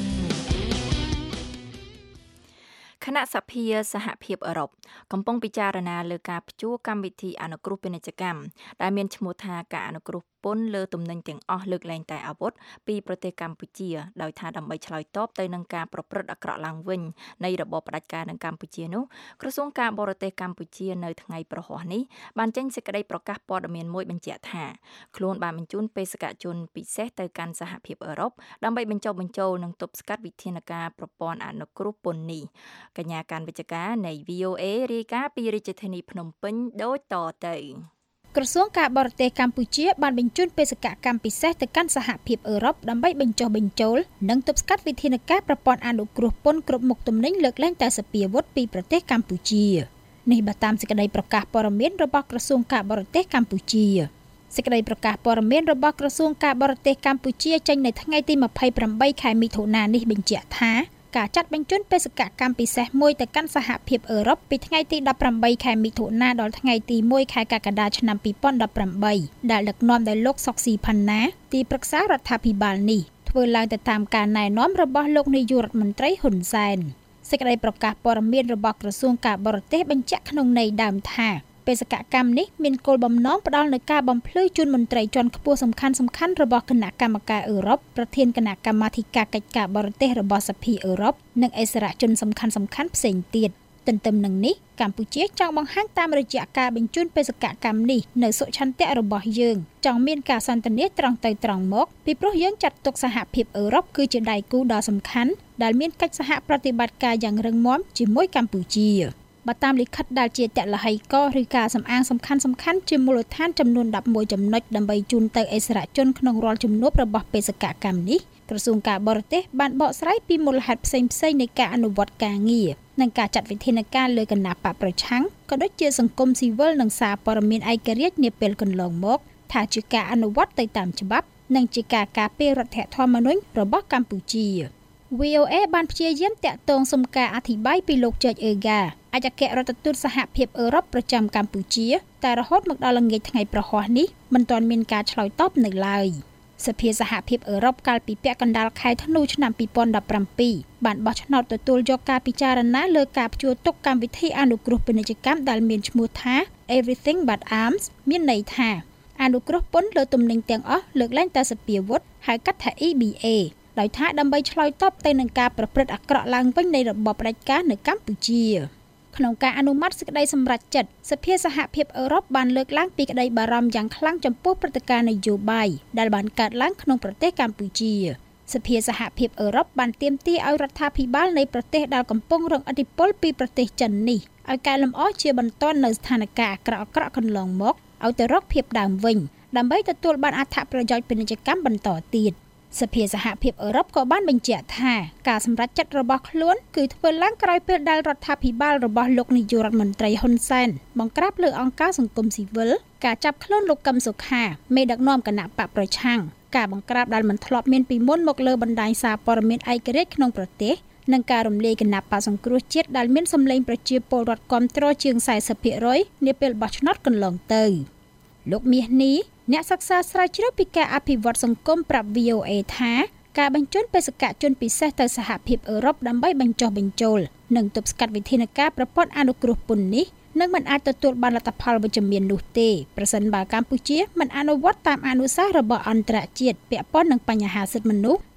គណៈសភាសហភាពអឺរ៉ុបកំពុងពិចារណាលើការព្យួរកម្មវិធីអនុគ្រោះពាណិជ្ជកម្មដែលមានឈ្មោះថាការអនុគ្រោះពន្ធលើទំនិញទាំងអស់លើកលែងតែអាវុធពីប្រទេសកម្ពុជាដោយថាដើម្បីឆ្លើយតបទៅនឹងការប្រព្រឹត្តអាក្រក់ឡើងវិញនៃរបបផ្ដាច់ការនៅកម្ពុជានោះក្រសួងការបរទេសកម្ពុជានៅថ្ងៃប្រហ័សនេះបានចេញសេចក្តីប្រកាសព័ត៌មានមួយបញ្ជាក់ថាខ្លួនបានបញ្ជូនបេសកជនពិសេសទៅកាន់សហភាពអឺរ៉ុបដើម្បីបញ្ចុះបញ្ចូលនិងទប់ស្កាត់វិធានការប្រព័ន្ធអនុគ្រោះពន្ធនេះកញ្ញាការវិជ្ជការនៃ វី អូ เอ រាយការណ៍ពីរាជធានីភ្នំពេញដូចតទៅក្រសួងការបរទេសកម្ពុជាបានបញ្ជូនបេសកកម្មពិសេសទៅកាន់សហភាពអឺរ៉ុបដើម្បីបញ្ចុះបញ្ចូលនិងទប់ស្កាត់វិធានការប្រព័ន្ធអនុគ្រោះពន្ធគ្រប់មុខទំនិញលើកលែងតែសពាវុធពីប្រទេសកម្ពុជានេះបើតាមសេចក្តីប្រកាសព័ត៌មានរបស់ក្រសួងការបរទេសកម្ពុជាសេចក្តីប្រកាសព័ត៌មានរបស់ក្រសួងការបរទេសកម្ពុជាចេញនៅថ្ងៃទីម្ភៃប្រាំបីខែមិថុនានេះបញ្ជាក់ថាការចាត់បញ្ជូនបេសកកម្មពិសេសមួយទៅកាន់សហភាពអឺរ៉ុបពីថ្ងៃទីដប់ប្រាំបីខែមិថុនាដល់ថ្ងៃទីមួយខែកក្កដាឆ្នាំពីរពាន់ដប់ប្រាំបីដែលដឹកនាំដោយលោកសុកស៊ីផាន់ណាទីប្រឹក្សារដ្ឋាភិបាលនេះធ្វើឡើងទៅតាមការណែនាំរបស់លោកនាយករដ្ឋមន្ត្រីហ៊ុនសែនសេចក្តីប្រកាសព័ត៌មានរបស់ក្រសួងការបរទេសបញ្ជាក់ក្នុងន័យដើមថាបេសកកម្មនេះមានគោលបំណងផ្ដល់នូវការបំភ្លឺជូនមន្ត្រីជាន់ខ្ពស់សំខាន់សំខាន់របស់គណៈកម្មការអឺរ៉ុបប្រធានគណៈកម្មាធិការកិច្ចការបរទេសរបស់សភាអឺរ៉ុបនិងអិសរាជជនសំខាន់សំខាន់ផ្សេងទៀតទន្ទឹមនឹងនេះកម្ពុជាចង់បង្ហាញតាមរយៈការបញ្ជូនបេសកកម្មនេះនៅសុឆន្ទៈរបស់យើងចង់មានការសន្ទនាត្រង់ទៅត្រង់មកពីព្រោះយើងចាត់ទុកសហភាពអឺរ៉ុបគឺជាដៃគូដ៏សំខាន់ដែលមានកិច្ចសហប្រតិបត្តិការយ៉ាងរឹងមាំជាមួយកម្ពុជាបើតាមលិខិតដែលជាតលហីកឬការសំអាងសំខាន់សំខាន់ជាមូលដ្ឋានចំនួនដប់មួយចំណុចដើម្បីជូនទៅអិសរាជជនក្នុងរាល់ជំនួបរបស់បេសកកម្មនេះក្រសួងការបរទេសបានបកស្រាយពីមូលហេតុផ្សេងៗនៃការអនុវត្តការងារនិងការចាត់វិធានការលើគណបកប្រឆាំងក៏ដូចជាសង្គមស៊ីវិលនិងសារព័ត៌មានឯករាជ្យនាពេលកន្លងមកថាជាការអនុវត្តទៅតាមច្បាប់និងជាការការពាររដ្ឋធម្មនុញ្ញរបស់កម្ពុជា វី អូ เอ បានព្យាយាមតាក់ទងសុំការអធិប្បាយពីលោក George Eger អគ្គរដ្ឋទូតសហភាពអឺរ៉ុបប្រចាំកម្ពុជាតែរហូតមកដល់ល្ងាចថ្ងៃប្រហ័សនេះមិនទាន់មានការឆ្លើយតបនៅឡើយសភាសហភាពអឺរ៉ុបកាលពីពាក់កណ្ដាលខែធ្នូឆ្នាំពីរពាន់ដប់ប្រាំពីរបានបោះឆ្នោតទទួលយកការពិចារណាលើការព្យួរទុកកម្មវិធីអនុគ្រោះពាណិជ្ជកម្មដែលមានឈ្មោះថា Everything But Arms មានន័យថាអនុគ្រោះពន្ធលើទំនិញទាំងអស់លើកលែងតែសពាវុធហៅកាត់ថា អ៊ី ប៊ី เอ ដោយថាដើម្បីឆ្លើយតបទៅនឹងការប្រព្រឹត្តអាក្រក់ឡើងវិញនៃរបបផ្ដាច់ការនៅកម្ពុជាក្នុងការអនុម័តសេចក្តីសម្រេចចិត្តសភាសហភាពអឺរ៉ុបបានលើកឡើងពីក្តីបារម្ភយ៉ាងខ្លាំងចំពោះព្រឹត្តិការណ៍នយោបាយដែលបានកើតឡើងក្នុងប្រទេសកម្ពុជាសភាសហភាពអឺរ៉ុបបានទាមទារឲ្យរដ្ឋាភិបាលនៃប្រទេសដែលកំពុងរងឥទ្ធិពលពីប្រទេសចិននេះឲ្យកែលម្អជាបន្ទាន់នៅស្ថានភាពអាក្រក់អាក្រក់កន្លងមកឲ្យទៅរកភាពដើមវិញដើម្បីទទួលបានអត្ថប្រយោជន៍ពាណិជ្ជកម្មបន្តទៀតសភាសហភាពអឺរ៉ុបក៏បានបញ្ជាក់ថាការសម្រេចចិត្តរបស់ខ្លួនគឺធ្វើឡើងក្រោយពេលដែលរដ្ឋាភិបាលរបស់លោកនាយករដ្ឋមន្ត្រីហ៊ុនសែនបង្ក្រាបលើអង្គការសង្គមស៊ីវិលការចាប់ខ្លួនលោកកឹមសុខាមេដឹកនាំគណៈបកប្រឆាំងការបង្ក្រាបដែលមិនធ្លាប់មានពីមុនមកលើបណ្ដាញសារព័ត៌មានឯករាជ្យក្នុងប្រទេសនិងការរំលាយគណៈបកសង្គ្រោះជាតិដែលមានសម្លេងប្រជាពលរដ្ឋគាំទ្រជាង សែសិបភាគរយ នាពេលបោះឆ្នោតកន្លងទៅលោកមាសនេះអ្នកសិក្សាស្រាវជ្រាវពីការអភិវឌ្ឍសង្គមប្រាប់ វី អូ เอ ថាការបញ្ជូនបេសកជនពិសេសទៅសហភាពអឺរ៉ុបដើម្បីបញ្ចុះបញ្ចូលនិងទប់ស្កាត់វិធានការប្រព័ន្ធអនុគ្រោះពន្ធនេះនឹងមិនអាចទទួលបានលទ្ធផលវិជ្ជមាននោះទេប្រសិនបើកម្ពុជាមិនអនុវត្តតាមអនុសាសន៍របស់អន្តរជាតិពាក់ព័ន្ធនឹងបញ្ហាសិទ្ធិមនុស្ស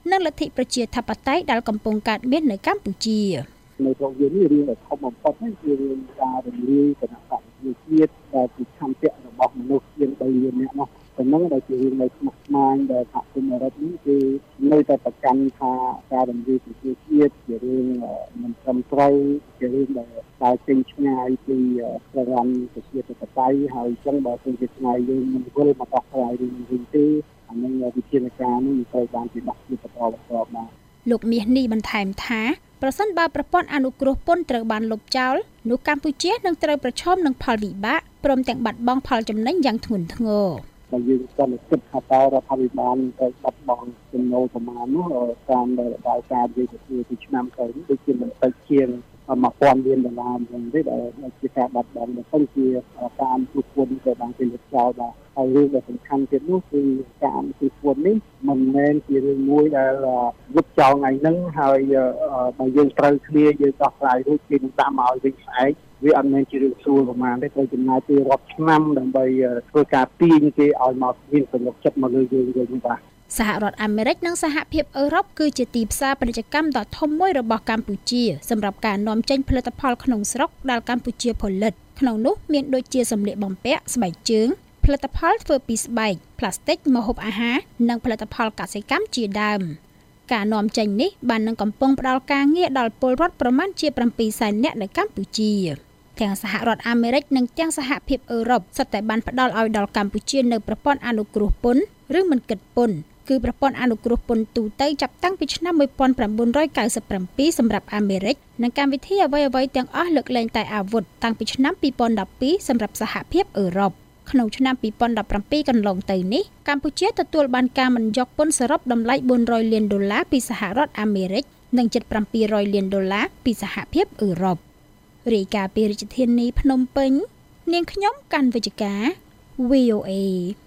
និងលទ្ធិប្រជាធិបតេយ្យដែលកំពុងកើតមាននៅកម្ពុជានៅក្នុងយើងនេះរឿងដែលធំបំផុតគឺរឿងការរំលាយគណៈបកប្រជាជាតិដែលជាឆន្ទៈរបស់មនុស្សជាងបីលាននាក់នោះប៉ុណ្ណឹងដែលជារឿងនៃស្មុគស្មាញដែលសហគមន៍អឺរ៉ុបនេះគឺនៅតែប្រកាន់ថាការរំលាយប្រជាជាតិជារឿងមិនត្រឹមត្រូវជារឿងដែលដើរចេញឆ្ងាយពីប្រព័ន្ធប្រជាធិបតេយ្យហើយអញ្ចឹងបើយើងឆ្ងាយយើងមិនវិលមកដោះស្រាយរឿងនេះទេអានឹងវិធានការនេះត្រូវបានពិបាកជាបន្តបន្តបាទលោកមាសនេះបន្ថែមថាប្រសិនបើប្រព័ន្ធអនុគ្រោះពន្ធត្រូវបានលុបចោលនោះកម្ពុជានឹងត្រូវប្រឈមនឹងផលវិបាកព្រមទាំងបាត់បង់ផលចំណេញយ៉ាងធ្ងន់ធ្ងរបើយើងចង់គិតថាតើរដ្ឋាភិបាលត្រូវបាត់បង់ចំណូលប្រមាណនោះតាមរបាយការណ៍យើងទៅពីឆ្នាំក្រោយនេះដូចជាមិនតិចជាងmột nghìn viên đô la mình thấy là chỉ cả đặt bằng là không chỉการทุกคนจะบางเป็นเจ้าแบบไอ้เรื่องแบบสำคัญที่นู้นคือการทุกคนนี้มันเน้นที่เรื่องมวยlà giúp cho ngày nắngហើយបើយើងត្រូវគ្នាយើងដោះស្រាយរួចគេនឹងតាមឲ្យវិញស្អែកវាអត់មែនជារឿងស្រួលប្រហែលទេត្រូវចំណាយពេលរាប់ឆ្នាំដើម្បីធ្វើការទាញគេឲ្យមកមានទំនុកចិត្តមកលើយើងវិញបាទសហរដ្ឋអាមេរិកនិងសហភាពអឺរ៉ុបគឺជាទីផ្សារពាណិជ្ជកម្មដ៏ធំមួយរបស់កម្ពុជាសម្រាប់ការនាំចេញផលិតផលក្នុងស្រុកដែលកម្ពុជាផលិតក្នុងនោះមានដូចជាសម្លៀកបំពាក់ស្បែកជើងផលិតផលធ្វើពីស្បែកផ្លាស្ទិកម្ហូបអាហារនិងផលិតផលកសិកម្មជាដើមការនាំចេញនេះបាននឹងកំពុងផ្ដល់ការងារដល់ពលរដ្ឋប្រមាណជាប្រាំពីរសែននាក់នៅកម្ពុជាទាំងសហរដ្ឋអាមេរិកនិងទាំងសហភាពអឺរ៉ុបសុទ្ធតែបានផ្ដល់ឲ្យដល់កម្ពុជានៅប្រព័ន្ធអនុគ្រោះពន្ធឬមិនគិតពន្ធគឺប្រព័ន្ធអនុគ្រោះពន្ធទូទៅចាប់តាំងពីឆ្នាំmột nghìn chín trăm chín mươi bảyសម្រាប់អាមេរិកនិងកម្មវិធីអ្វីៗទាំងអស់លើកលែងតែអាវុធតាំងពីឆ្នាំtwo thousand twelveសម្រាប់សហភាពអឺរ៉ុបក្នុងឆ្នាំtwo thousand seventeenកន្លងទៅនេះកម្ពុជាទទួលបានការមិនយកពន្ធសរុបតម្លៃfour hundredលានដុល្លារពីសហរដ្ឋអាមេរិកនិងជិតseven hundredលានដុល្លារពីសហភាពអឺរ៉ុបរាយការណ៍ពីរាជធានីភ្នំពេញនាងខ្ញុំកាន់វិជ្ជការ V O A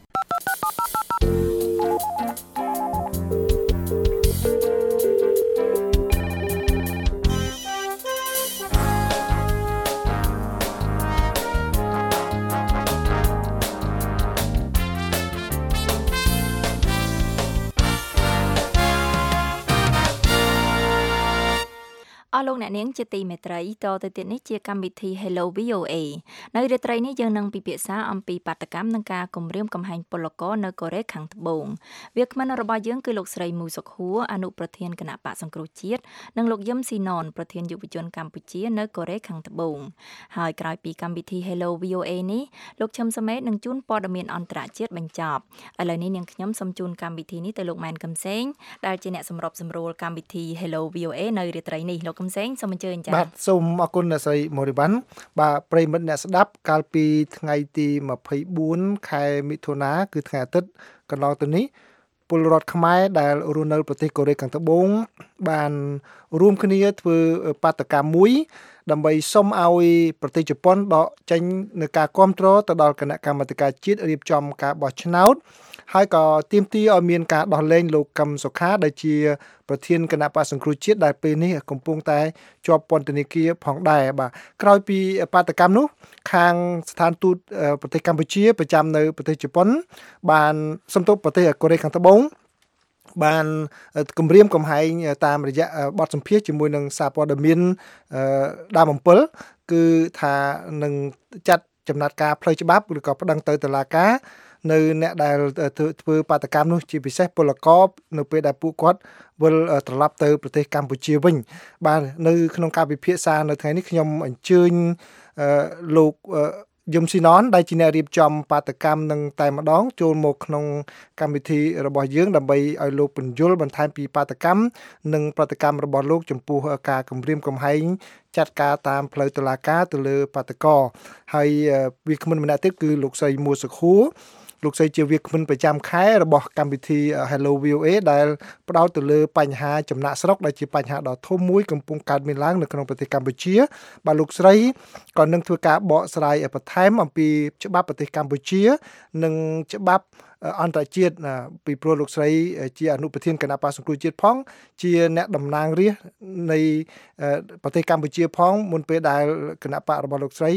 អស់លោកអ្នកនាងជាទីមេត្រីតទៅទៀតនេះជាកម្មវិធី Hello វី អូ เอ នៅរាត្រីនេះយើងនឹងពិភាក្សាអំពីបាតកម្មនិងការគំរាមកំហែងពលករនៅកូរ៉េខាងត្បូងវាគ្មិនរបស់យើងគឺលោកស្រីមូសុខួរអនុប្រធានគណៈបកសង្គ្រោះជាតិនិងលោកយឹមស៊ីណនប្រធានយុវជនកម្ពុជានៅកូរ៉េខាងត្បូងហើយក្រោយពីកម្មវិធី Hello វី អូ เอ នេះលោកឈឹមសមេតនឹងជូនព័ត៌មានអន្តរជាតិបញ្ចប់ឥឡូវនេះនាងខ្ញុំសូមជូនកម្មវិធីនេះទៅលោកម៉ែនកំសែងដែលជាអ្នកសម្របសម្រួលកម្មវិធី Hello វី អូ เอ នៅរាត្រីនេះលោកកំសែងសូមអញ្ជើញចា៎បាទសូមអរគុណអ្នកស្រីមូរីវ៉ាន់បាទប្រិយមិត្តអ្នកស្ដាប់កាលពីថ្ងៃទីtwenty-fourខែមិថុនាគឺថ្ងៃអាទិត្យកន្លងទៅនេះពលរដ្ឋខ្មែរដែលរស់នៅប្រទេសកូរ៉េខាងត្បូងបានរួមគ្នាធ្វើបាតកម្មមួយដើម្បីសុំឲ្យប្រទេសជប៉ុនដកចេញនូវការគាំទ្រទៅដល់គណៈកម្មាធិការជាតិរៀបចំការបោះឆ្នោតហើយក៏ទាមទារឲ្យមានការដោះលែងលោកកឹមសុខាដែលជាប្រធានគណៈបក្សសង្គ្រោះជាតិដែលពេលនេះកំពុងតែជាប់ពន្ធនាគារផងដែរបាទក្រោយពីបាតកម្មនោះខាងស្ថានទូតប្រទេសកម្ពុជាប្រចាំនៅប្រទេសជប៉ុនបានសំទោសប្រទេសកូរ៉េខាងត្បូងបានគម្រាមកំហែងតាមរយៈបទសម្ភាសន៍ជាមួយនឹងសារព័ត៌មានដើមអំពិលគឺថានឹងចាត់ចំណាត់ការផ្លូវច្បាប់ឬក៏ប្តឹងទៅតុលាការនៅអ្នកដែលធ្វើបាតកម្មនោះជាពិសេសពលករនៅពេលដែលពួកគាត់វិលត្រឡប់ទៅប្រទេសកម្ពុជាវិញបាទនៅក្នុងការពិភាក្សានៅថ្ងៃនេះខ្ញុំអញ្ជើញលោកយឹមស៊ីណនដែលជាអ្នករៀបចំបាតកម្មនឹងតែម្ដងចូលមកក្នុងកម្មវិធីរបស់យើងដើម្បីឲ្យលោកពន្យល់បន្ថែមពីបាតកម្មនិងប្រតិកម្មរបស់លោកចំពោះការគម្រាមកំហែងចាត់ការតាមផ្លូវតុលាការទៅលើបាតកោហើយវាគ្មិនម្នាក់ទៀតគឺលោកស្រីមូសុខួរលោកស្រីជាវាគ្មិនប្រចាំខែរបស់កម្មវិធី Hello វី អូ เอ ដែលផ្ដោតទៅលើបញ្ហាចំណាក់ស្រុកដែលជាបញ្ហាដ៏ធំមួយកំពុងកើតមានឡើងនៅក្នុងប្រទេសកម្ពុជាបាទលោកស្រីក៏នឹងធ្វើការបកស្រាយបន្ថែមអំពីច្បាប់ប្រទេសកម្ពុជានិងច្បាប់អន្តរជាតិពីព្រោះលោកស្រីជាអនុប្រធានគណៈបក្សសង្គ្រោះជាតិផងជាអ្នកតំណាងរាស្ត្រនៃប្រទេសកម្ពុជាផងមុនពេលដែលគណៈបករបស់លោកស្រី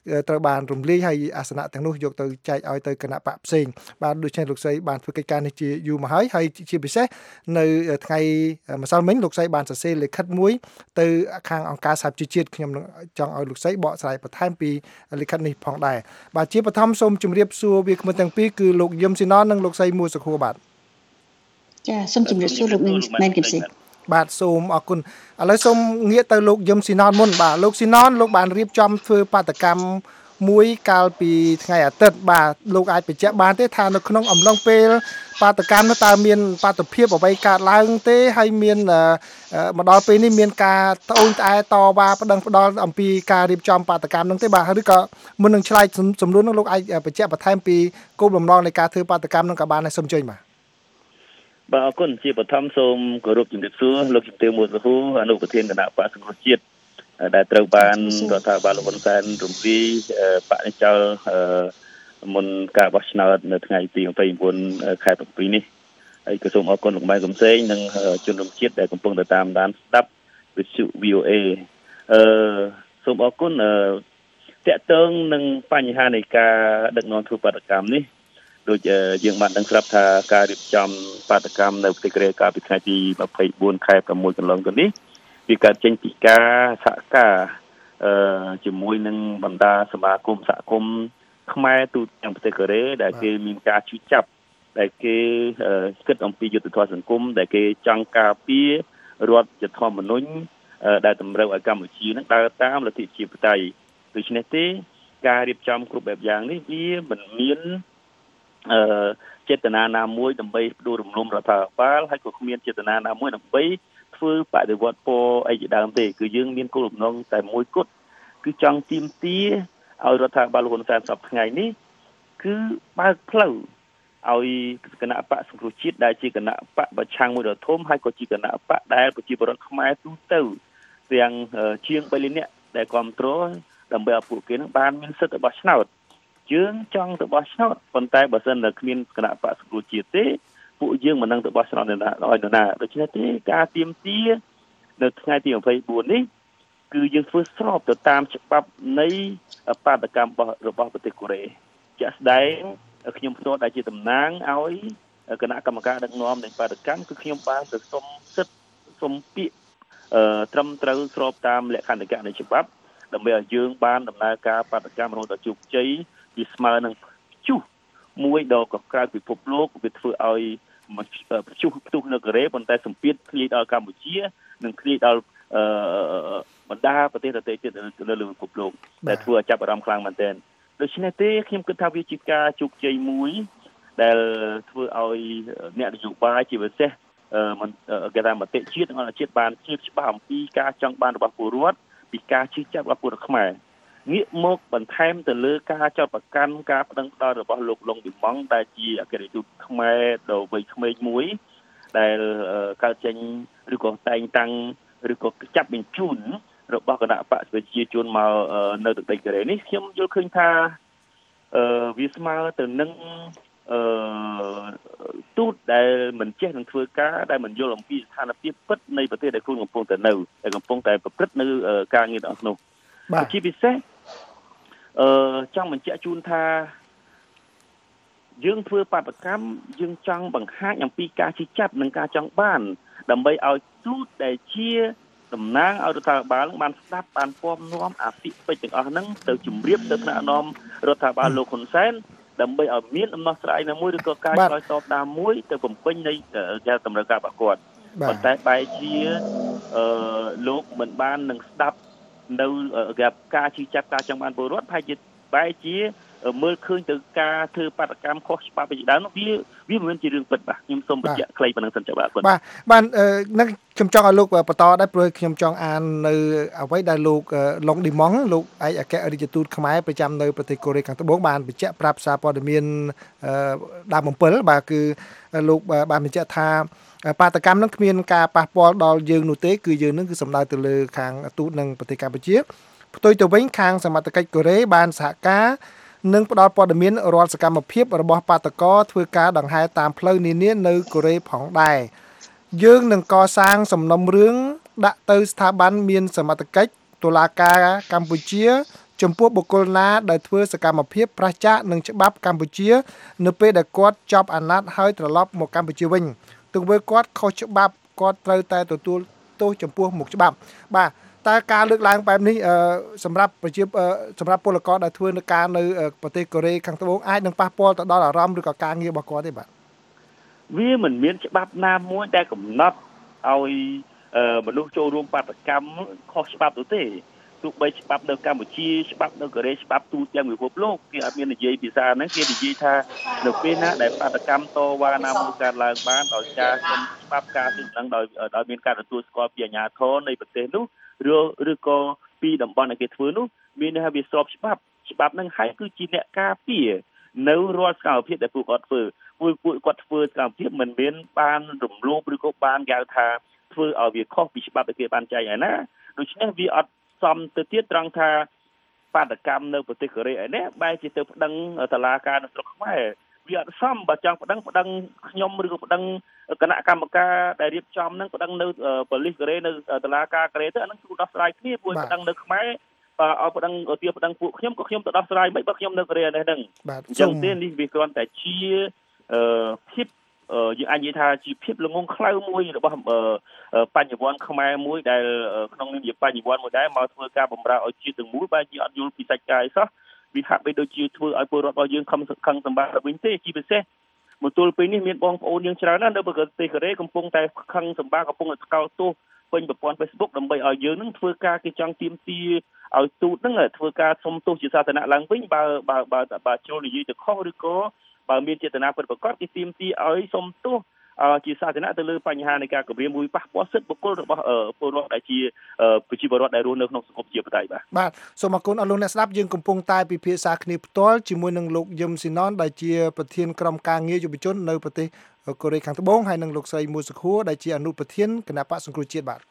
ត្រូវបានរំលាយហើយអាសនៈទាំងនោះយកទៅចែកឲ្យទៅគណៈបកផ្សេងបាទដូច្នេះលោកស្រីបានធ្វើកិច្ចការនេះជាយូរមកហើយហើយជាពិសេសនៅថ្ងៃម្សិលមិញលោកស្រីបានសរសេរលិខិតមួយទៅខាងអង្គការសហជីវជាតិខ្ញុំចង់ឲ្យលោកស្រីបកស្រាយបន្ថែមពីលិខិតនេះផងដែរបាទជាបឋមសូមជម្រាបសួរវាគ្មិនទាំងពីរគឺលោកយឹមស៊ីណននិងលោកស្រីមួសុខួរបាទចាសូមជម្រាបសួរលោកមែនគឹមស៊ីបាទសូមអរគុណឥឡូវសូមងាកទៅលោកយឹមស៊ីណនមុនបាទលោកស៊ីណនលោកបានរៀបចំធ្វើបាតកម្មមួយកាលពីថ្ងៃអាទិត្យបាទលោកអាចបញ្ជាក់បានទេថានៅក្នុងអំឡុងពេលបាតកម្មនោះតើមានបាតុភិបអ្វីកើតឡើងទេហើយមានមកដល់ពេលនេះមានការត្អូញត្អែតវ៉ាប្តឹងផ្តល់អំពីការរៀបចំបាតកម្មនោះទេបាទឬក៏មុននឹងឆ្លើយសំណួរនោះលោកអាចបញ្ជាក់បន្ថែមពីគោលបំណងនៃការធ្វើបាតកម្មនោះក៏បានដែរសូមអញ្ជើញបាទបាទអរគុណជាបឋមសូមគោរពជំរាបសួរលោកជំទាវមួសុខួរអនុប្រធានគណៈបក្សសង្គ្រោះជាតិដែលត្រូវបានរដ្ឋាភិបាលលោកហ៊ុនសែនរំលាយបដិចលមុនការបោះឆ្នោតនៅថ្ងៃទីยี่สิบเก้าខែទីtwoនេះហើយក៏សូមអរគុណលោកម៉ែកំសែងនិងជនរួមជាតិដែលកំពុងតែតាមដានស្ដាប់វិទ្យុ វី អូ เอ អឺសូមអរគុណអឺតកតងនឹងបញ្ហានៃការដឹកនាំធ្វើបាតកម្មនេះដូចយើងបានដឹងស្រាប់ថាការរៀបចំបាតកម្មនៅប្រទេសកូរ៉េកាលពីថ្ងៃទីยี่สิบ四ខែsáuកន្លងទៅនេះវាកើតចេញពីការសហការអឺជាមួយនឹងបណ្ដាសមាគមសហគមន៍ខ្មែរទូទាំងប្រទេសកូរ៉េដែលគេមានការជួបចាប់ដែលគេគិតអំពីយុទ្ធធម៌សង្គមដែលគេចង់ការពាររដ្ឋធម្មនុញ្ញដែលតម្រូវឲ្យកម្ពុជានឹងដើរតាមលទ្ធិប្រជាធិបតេយ្យដូច្នេះទេការរៀបចំគ្រប់បែបយ៉ាងនេះវាមិនមានអឺចេតនាណាមួយដើម្បីផ្ដួលរំលំរដ្ឋាភិបាលហើយក៏គ្មានចេតនាណាមួយដើម្បីធ្វើបដិវត្តពណ៌អីជាដើមទេគឺយើងមានគោលបំណងតែមួយគត់គឺចង់ទាមទារឲ្យរដ្ឋាភិបាលលោកហ៊ុនសែនសប្តាហ៍ថ្ងៃនេះគឺបើកផ្លូវឲ្យគណៈបកសង្គ្រោះជាតិដែលជាគណៈបកប្រឆាំងមួយដ៏ធំហើយក៏ជាគណៈបកដែលប្រជាពលរដ្ឋខ្មែរទូទៅទាំងជាង3លាននាក់ដែលគ្រប់គ្រងដើម្បីឲ្យពួកគេនឹងបានមានសិទ្ធិរបស់ឆ្នោតយើងចង់ទៅបោះឆ្នោតប៉ុន្តែបើសិនតែគ្មានគណៈបកសង្គ្រោះជាតិទេពួកយើងមិននឹងទៅបោះឆ្នោតនៅណាឲ្យនរណាដូច្នេះទេការទាមទារនៅថ្ងៃទីยี่สิบ四នេះគឺយើងធ្វើស្របទៅតាមច្បាប់នៃបាតកម្មរបស់ប្រទេសកូរ៉េជាក់ស្ដែងខ្ញុំផ្ទាល់ដែលជាតំណាងឲ្យគណៈកម្មការដឹកនាំនៃបាតកម្មគឺខ្ញុំបានទៅសុំសិទ្ធិសុំពាក្យត្រឹមត្រូវស្របតាមលក្ខន្តិកៈនៃច្បាប់ដើម្បីឲ្យយើងបានដំណើរការបាតកម្មរហូតដល់ជោគជ័យវាស្មើនឹងជុះមួយដល់ក៏ក្រៅពិភពលោកវាធ្វើឲ្យប្រជុំផ្ទុះនៅកូរ៉េប៉ុន្តែសម្ពាធធ្លាយដល់កម្ពុជានិងធ្លាយដល់អឺបណ្ដាប្រទេសដទៃទៀតនៅលើពិភពលោកដែលធ្វើឲ្យចាប់អារម្មណ៍ខ្លាំងមែនទែនដូច្នេះទេខ្ញុំគិតថាវាជាការជោគជ័យមួយដែលធ្វើឲ្យអ្នកនយោបាយជាពិសេសគេថាមតិជាតិនិងអន្តរជាតិបានជឿច្បាស់អំពីការចង់បានរបស់ពលរដ្ឋពីការជឿចាប់របស់ពលរដ្ឋខ្មែរងាកមកបន្ថែមទៅលើការចោទប្រកាន់ការប្តឹងផ្តល់របស់លោកលងវិមងដែលជាអគ្គរដ្ឋទូតខ្មែរដ៏វ័យក្មេងមួយដែលកើតចេញឬក៏តែងតាំងឬក៏ចាប់បញ្ជូនរបស់គណៈបកប្រជាជនមកនៅទឹកដីកូរ៉េនេះខ្ញុំយល់ឃើញថាអឺវាស្មើទៅនឹងអឺទូតដែលមិនចេះនឹងធ្វើការដែលមិនយល់អំពីស្ថានភាពពិតនៃប្រទេសដែលខ្លួនកំពុងតែនៅដែលកំពុងតែប្រព្រឹត្តនៅការងាររបស់នោះជាពិសេសអឺចង់បញ្ជាក់ជូនថាយើងធ្វើបាតកម្មយើងចង់បង្ហាញអំពីការជិះចាប់និងការចង់បានដើម្បីឲ្យទូតដែលជាតំណាងឲ្យរដ្ឋាភិបាលបានស្ដាប់បានពំនាំអាពាក្យពេចន៍ទាំងអស់ហ្នឹងទៅជម្រាបទៅថ្នាក់នាំរដ្ឋាភិបាលលោកហ៊ុនសែនដើម្បីឲ្យមានដំណោះស្រាយណាមួយឬក៏ការឆ្លើយតបតាមមួយទៅបំពេញនៃការតម្រូវការរបស់គាត់ប៉ុន្តែបែរជាអឺលោកមិនបាននឹងស្ដាប់នៅការជិះចាប់ការចង់បានពលរដ្ឋប្រហែលជាបែរជាមើលឃើញទៅការធ្វើបាតកម្មខុសច្បាប់ជាដើមនោះវាវាមិនមែនជារឿងពិតបាទខ្ញុំសូមបញ្ជាក់ខ្លីប៉ុណ្ណឹងសិនចុះបាទបាទបាទនឹងខ្ញុំចង់ឲ្យលោកបន្តដែរព្រោះខ្ញុំចង់អាននៅអ្វីដែលលោកឡុងឌីម៉ង់លោកឯកអគ្គរដ្ឋទូតខ្មែរប្រចាំនៅប្រទេសកូរ៉េខាងត្បូងបានបញ្ជាក់ប្រាប់សារព័ត៌មានដើមbảyបាទគឺលោកបានបញ្ជាក់ថាបាតកម្មនឹងគ្មានការប៉ះពាល់ដល់យើងនោះទេគឺយើងនឹងគឺសំដៅទៅលើខាងទូតនឹងប្រទេសកម្ពុជាផ្ទុយទៅវិញខាងសមត្ថកិច្ចកូរ៉េបានសហការនិងផ្ដល់ព័ត៌មានរាល់សកម្មភាពរបស់បាតកោធ្វើការដង្ហែតាមផ្លូវនានានៅកូរ៉េផងដែរយើងនឹងកសាងសំណុំរឿងដាក់ទៅស្ថាប័នមានសមត្ថកិច្ចតុលាការកម្ពុជាចំពោះបុគ្គលណាដែលធ្វើសកម្មភាពប្រឆាំងនឹងច្បាប់កម្ពុជានៅពេលដែលគាត់ចប់អាណត្តិហើយត្រឡប់មកកម្ពុជាវិញទង្វើគាត់ខុសច្បាប់គាត់ត្រូវតែទទួលទោសចំពោះមុខច្បាប់បាទតើការលើកឡើងបែបនេះសម្រាប់ប្រជាសម្រាប់ពលករដែលធ្វើនៅការនៅប្រទេសកូរ៉េខាងត្បូងអាចនឹងប៉ះពាល់ទៅដល់អារម្មណ៍ឬក៏ការងាររបស់គាត់ទេបាទវាមិនមានច្បាប់ណាមួយដែលកំណត់ឲ្យមនុស្សចូលរួមបាតកម្មខុសច្បាប់នោះទេទោះបីច្បាប់នៅកម្ពុជាច្បាប់នៅកូរ៉េច្បាប់ទូទាំងពិភពលោកគេអត់មាននិយាយភាសាហ្នឹងគេនិយាយថានៅពេលណាដែលបាតកម្មតវ៉ាណាមួយកើតឡើងបានដោយការសុំច្បាប់ការសិទ្ធិហ្នឹងដោយដោយមានការទទួលស្គាល់ពីអាជ្ញាធរនៃប្រទេសនោះឬឬក៏ពីតំបន់ដែលគេធ្វើនោះមានន័យថាវាស្របច្បាប់ច្បាប់ហ្នឹងហើយគឺជាអ្នកការពារនៅរាល់សកម្មភាពដែលពួកគាត់ធ្វើពួកពួកគាត់ធ្វើសកម្មភាពមិនមានបានរំលោភឬក៏បានគេហៅថាធ្វើឲ្យវាខុសពីច្បាប់ដែលគេបានចែងឲ្យណាដូច្នេះវាអត់សមទៅទៀតត្រង់ថាបាតកម្មនៅប្រទេសកូរ៉េឯនេះបែរជាទៅប្តឹងតុលាការនៅស្រុកខ្មែរវាអត់សមបើចង់ប្តឹងប្តឹងខ្ញុំឬក៏ប្តឹងគណៈកម្មការដែលរៀបចំហ្នឹងប្តឹងនៅប៉ូលីសកូរ៉េនៅតុលាការកូរ៉េទៅអាហ្នឹងគឺដោះស្រាយគ្នាពួកប្តឹងនៅខ្មែរបើឲ្យប្តឹងឧទាហរណ៍ប្តឹងពួកខ្ញុំក៏ខ្ញុំទៅដោះស្រាយមិនបើខ្ញុំនៅកូរ៉េនេះហ្នឹងអញ្ចឹងទេនេះវាគ្រាន់តែជាអឺភាពយើងអាចនិយាយថាជាភាពល្ងងខ្លៅមួយរបស់បញ្ញវន្តខ្មែរមួយដែលក្នុងនាមជាបញ្ញវន្តមួយដែរមកធ្វើការបម្រើឲ្យជាតិទាំងមូលបែរជាអត់យល់ពីសាច់កាយសោះវាហាក់បីដូចជាធ្វើឲ្យពលរដ្ឋរបស់យើងខំខឹងសម្បាវិញទេជាពិសេសមកទល់ពេលនេះមានបងប្អូនយើងច្រើនណាស់នៅប្រទេសកូរ៉េកំពុងតែខឹងសម្បាកំពុងតែស្កោតទោសពេញប្រព័ន្ធ Facebook ដើម្បីឲ្យយើងនឹងធ្វើការគេចង់ទាមទារឲ្យទូតហ្នឹងធ្វើការសុំទោសជាសាធារណៈឡើងវិញបើបើបើបើចូលនិយាយទៅខុសឬក៏បើមានចេតនាពិតប្រាកដគេទាមទារឲ្យសុំទោសជាសាធារណៈទៅលើបញ្ហានៃការគម្រាមមួយប៉ះពាល់សិទ្ធិបុគ្គលរបស់ពលរដ្ឋដែលជាប្រជាពលរដ្ឋដែលរស់នៅក្នុងសង្គមជាបតៃបាទបាទសូមអរគុណអរលោកអ្នកស្ដាប់យើងកំពុងតែពិភាក្សាគ្នាផ្ទាល់ជាមួយនឹងលោកយឹមស៊ីណនដែលជាប្រធានក្រុមការងារយុវជននៅប្រទេសកូរ៉េខាងត្បូងហើយនិងលោកស្រីមូសុខួរដែលជាអនុប្រធានគណៈបកសង្គ្រោះជាតិបាទ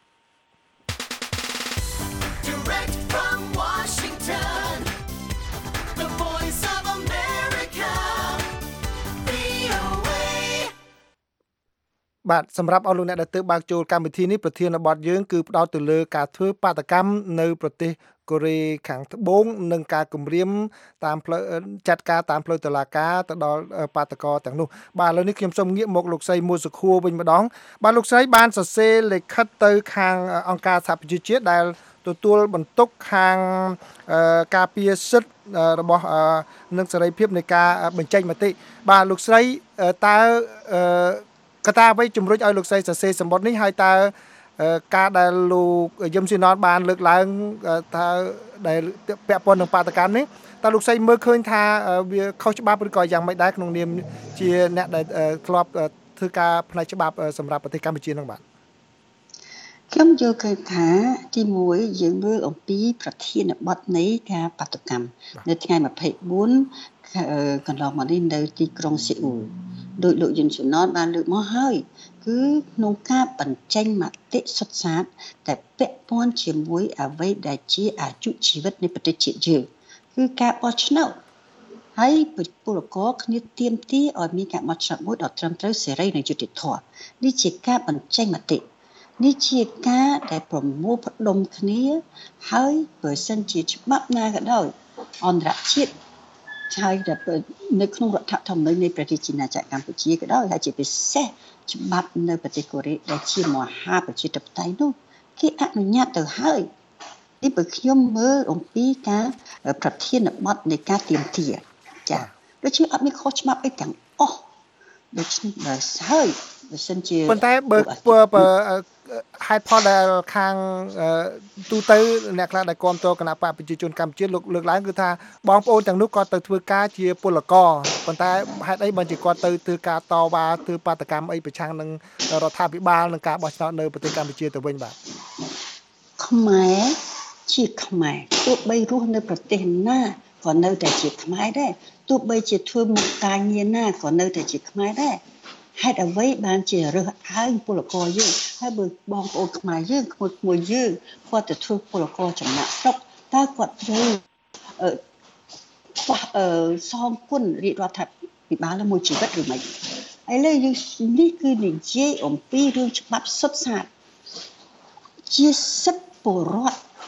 បាទសម្រាប់អស់លោកអ្នកដែលទើបបើកចូលកម្មវិធីនេះប្រធានបទយើងគឺផ្ដោតទៅលើការធ្វើបាតកម្មនៅប្រទេសកូរ៉េខាងត្បូងនិងការគំរាមតាមផ្លូវចាត់ការតាមផ្លូវតុលាការទៅដល់បាតកោទាំងនោះបាទឥឡូវនេះខ្ញុំសូមងាកមកលោកស្រីមួសុខួរវិញម្ដងបាទលោកស្រីបានសរសេរលិខិតទៅខាងអង្គការសហប្រជាជាតិដែលទទួលបន្ទុកខាងការពារសិទ្ធិរបស់និងសេរីភាពនៃការបញ្ចេញមតិបាទលោកស្រីតើកត្តាអ្វីជំរុញឲ្យលោកស្រីសរសេរសម្បត្តិនេះហើយតើការដែលលោកយឹមស៊ីណនបានលើកឡើងថាដែលពាក់ព័ន្ធនឹងបាតកម្មនេះតើលោកស្រីមើលឃើញថាវាខុសច្បាប់ឬក៏យ៉ាងម៉េចដែរក្នុងនាមជាអ្នកដែលធ្លាប់ធ្វើការផ្នែកច្បាប់សម្រាប់ប្រទេសកម្ពុជានឹងបាទខ្ញុំយល់ឃើញថាទីមួយយើងមើលអំពីប្រធានបទនៃការបាតុកម្មនៅថ្ងៃម្ភៃបួនកន្លងមកនេះនៅទីក្រុងសេអ៊ូលដោយលោកយុនស៊ុនណតបានលើកមកហើយគឺក្នុងការបញ្ចេញមតិសុទ្ធសាធតែពាក់ព័ន្ធជាមួយអ្វីដែលជាអាយុជីវិតនៃប្រទេសជាតិយើងគឺការបោះឆ្នោតហើយពលករគ្នាទាមទារឲ្យមានការបោះឆ្នោតមួយដ៏ត្រឹមត្រូវសេរីនិងយុត្តិធម៌នេះជាការបញ្ចេញមតិនេះជាការដែលប្រមូលផ្ដុំគ្នាហើយបើសិនជាច្បាប់ណាក៏ដោយអន្តរជាតិហើយនៅក្នុងរដ្ឋធម្មនុញ្ញនៃប្រទេសជាណាចក្រកម្ពុជាក៏ដោយហើយជាពិសេសច្បាប់នៅប្រទេសកូរ៉េដែលជាមហាប្រជាធិបតេយ្យនោះគេអនុញ្ញាតទៅហើយនេះបើខ្ញុំមើលអំពីការប្រធានបទនៃការទាមទារចា៎ដូចជាអត់មានខុសច្បាប់អីទាំងអស់ដូច្នេះបើហើយបើសិនជាប៉ុន្តែបើហេតុផលដែលខាងទូទៅអ្នកខ្លះដែលគ្រប់គ្រងគណៈបកប្រជាជនកម្ពុជាលោកលើកឡើងគឺថាបងប្អូនទាំងនោះគាត់ទៅធ្វើការជាពលករប៉ុន្តែហេតុអីបើជាគាត់ទៅធ្វើការតវ៉ាធ្វើបាតកម្មអីប្រឆាំងនឹងរដ្ឋាភិបាលនឹងការបោះឆ្នោតនៅប្រទេសកម្ពុជាទៅវិញបាទខ្មែរជាខ្មែរទោះបីរស់នៅប្រទេសណាក៏នៅតែជាខ្មែរដែរទោះបីជាធ្វើមុខការងារណាក៏នៅតែជាខ្មែរដែរហេតុអ្វីបានជារើសអើងពលករយើងហើយបើបងប្អូនខ្មែរយើងក្មួយក្មួយយើងគាត់ទៅធ្វើពលករចំណាក់ស្រុកតើគាត់ត្រូវអឺខ្វះអឺសងគុណរាជរដ្ឋាភិបាលមួយជីវិតឬមិនឥឡូវយើងនេះគឺនិយាយអំពីរឿងច្បាប់សុទ្ធសាធជាសិទ្ធិពលរដ្ឋ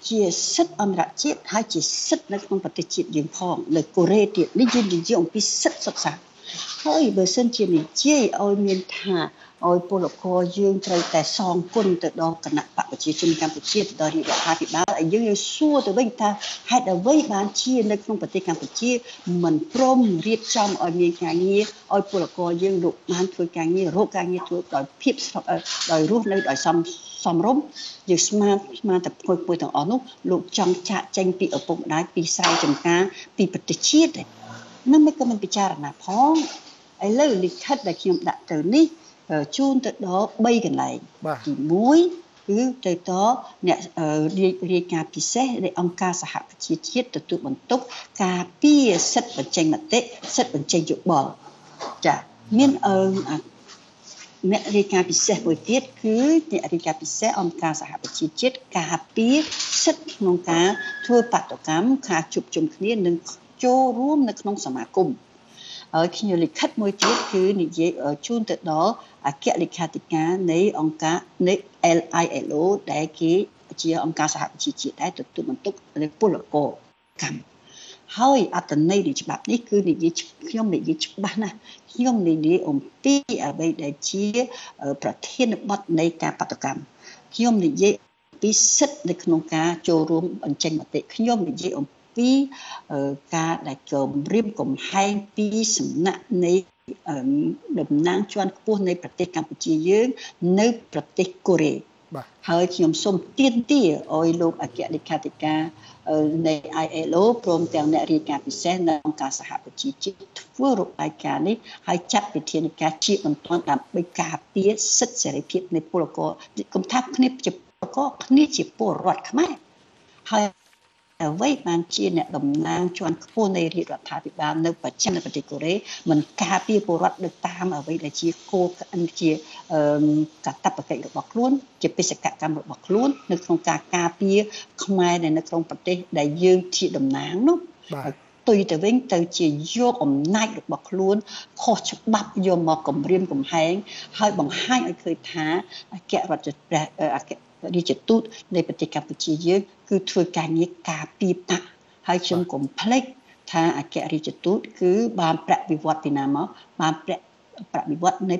ជាសិទ្ធិអន្តរជាតិហើយជាសិទ្ធិនៅក្នុងប្រទេសជាតិយើងផងនៅកូរ៉េទៀតនេះយើងនិយាយអំពីសិទ្ធិសុខសាន្តហើយបើសិនជានិយាយឲ្យមានថាឲ្យពលករយើងត្រូវតែសងគុណទៅដល់គណៈបកប្រជាជនកម្ពុជាទៅដល់រដ្ឋាភិបាលហើយយើងយើងសួរទៅវិញថាហេតុអ្វីបានជានៅក្នុងប្រទេសកម្ពុជាមិនព្រមរៀបចំឲ្យមានការងារឲ្យពលករយើងលោកបានធ្វើការងាររកការងារធ្វើដោយភាពដោយរស់នៅដោយសមសមរម្យយើងស្មានស្មានតែពុយពុយទាំងអស់នោះលោកចង់ចាក់ចេញពីឪពុកម្ដាយពីស្រែចម្ការពីប្រទេសជាតិហ្នឹងមិនក៏មិនពិចារណាផងឥឡូវលិខិតដែលខ្ញុំដាក់ទៅនេះជូនទៅដល់បីកន្លែងទីមួយគឺទៅតអ្នករាយការណ៍ពិសេសនៃអង្គការសហប្រជាជាតិទទួលបន្ទុកការពារសិទ្ធិបញ្ចេញមតិសិទ្ធិបញ្ចេញយោបល់ចាមានអឺអ្នករាយការណ៍ពិសេសមួយទៀតគឺអ្នករាយការណ៍ពិសេសអង្គការសហប្រជាជាតិការពារសិទ្ធិក្នុងការធ្វើបាតុកម្មការជួបជុំគ្នានិងចូលរួមនៅក្នុងសមាគមហើយខ្ញុំលិខិតមួយទៀតគឺនិយាយជូនទៅដល់អគ្គលេខាធិការនៃអង្គការនៃ អែល អាយ អែល អូ ដែលគេជាអង្គការសហប្រជាជាតិដែលទទួលបន្ទុកលើពលករកម្មហើយអត្ថន័យនៃច្បាប់នេះគឺនិយាយខ្ញុំនិយាយច្បាស់ណាស់ខ្ញុំនិយាយអំពីអ្វីដែលជាប្រធានបទនៃការបាតុកម្មខ្ញុំនិយាយពីសិទ្ធិនៅក្នុងការចូលរួមបញ្ចេញមតិខ្ញុំនិយាយអំពីការដែលគម្រាមកំហែងពីសំណាក់នៃតំណាងជាន់ខ្ពស់នៃប្រទេសកម្ពុជាយើងនៅប្រទេសកូរ៉េហើយខ្ញុំសូមទាមទារឲ្យលោកអគ្គលេខាធិការនៃ អែល អាយ អែល អូ ព្រមទាំងអ្នករាយការណ៍ពិសេសនៅអង្គការសហប្រជាជាតិធ្វើរបាយការណ៍នេះហើយចាត់វិធានការជាបន្ទាន់ដើម្បីការពារសិទ្ធិសេរីភាពនៃពលករកុំថាគ្នាជាពលករគ្នាជាពលរដ្ឋខ្មែរហើយអ្វីបានជាអ្នកតំណាងជាន់ខ្ពស់នៃរាជរដ្ឋាភិបាលនៅបច្ចិមប្រទេសកូរ៉េមិនការពារពលរដ្ឋទៅតាមអ្វីដែលជាគោលជាកាតព្វកិច្ចរបស់ខ្លួនជាបេសកកម្មរបស់ខ្លួននៅក្នុងការការពារខ្មែរនៅក្នុងប្រទេសដែលយើងជាតំណាងនោះទុយទៅវិញទៅជាយកអំណាចរបស់ខ្លួនខុសច្បាប់យកមកគំរាមកំហែងហើយបង្ហាញឲ្យឃើញថាអគ្គរដ្ឋអគ្គរាជទូតនៃប្រទេសកម្ពុជាយើងគឺធ្វើការងារការពារបកហើយខ្ញុំកុំភ្លេចថាអគ្គរាជទូតគឺបានប្រាក់វិវត្តពីណាមកបានប្រាក់ប្រាក់វិវត្តនៃ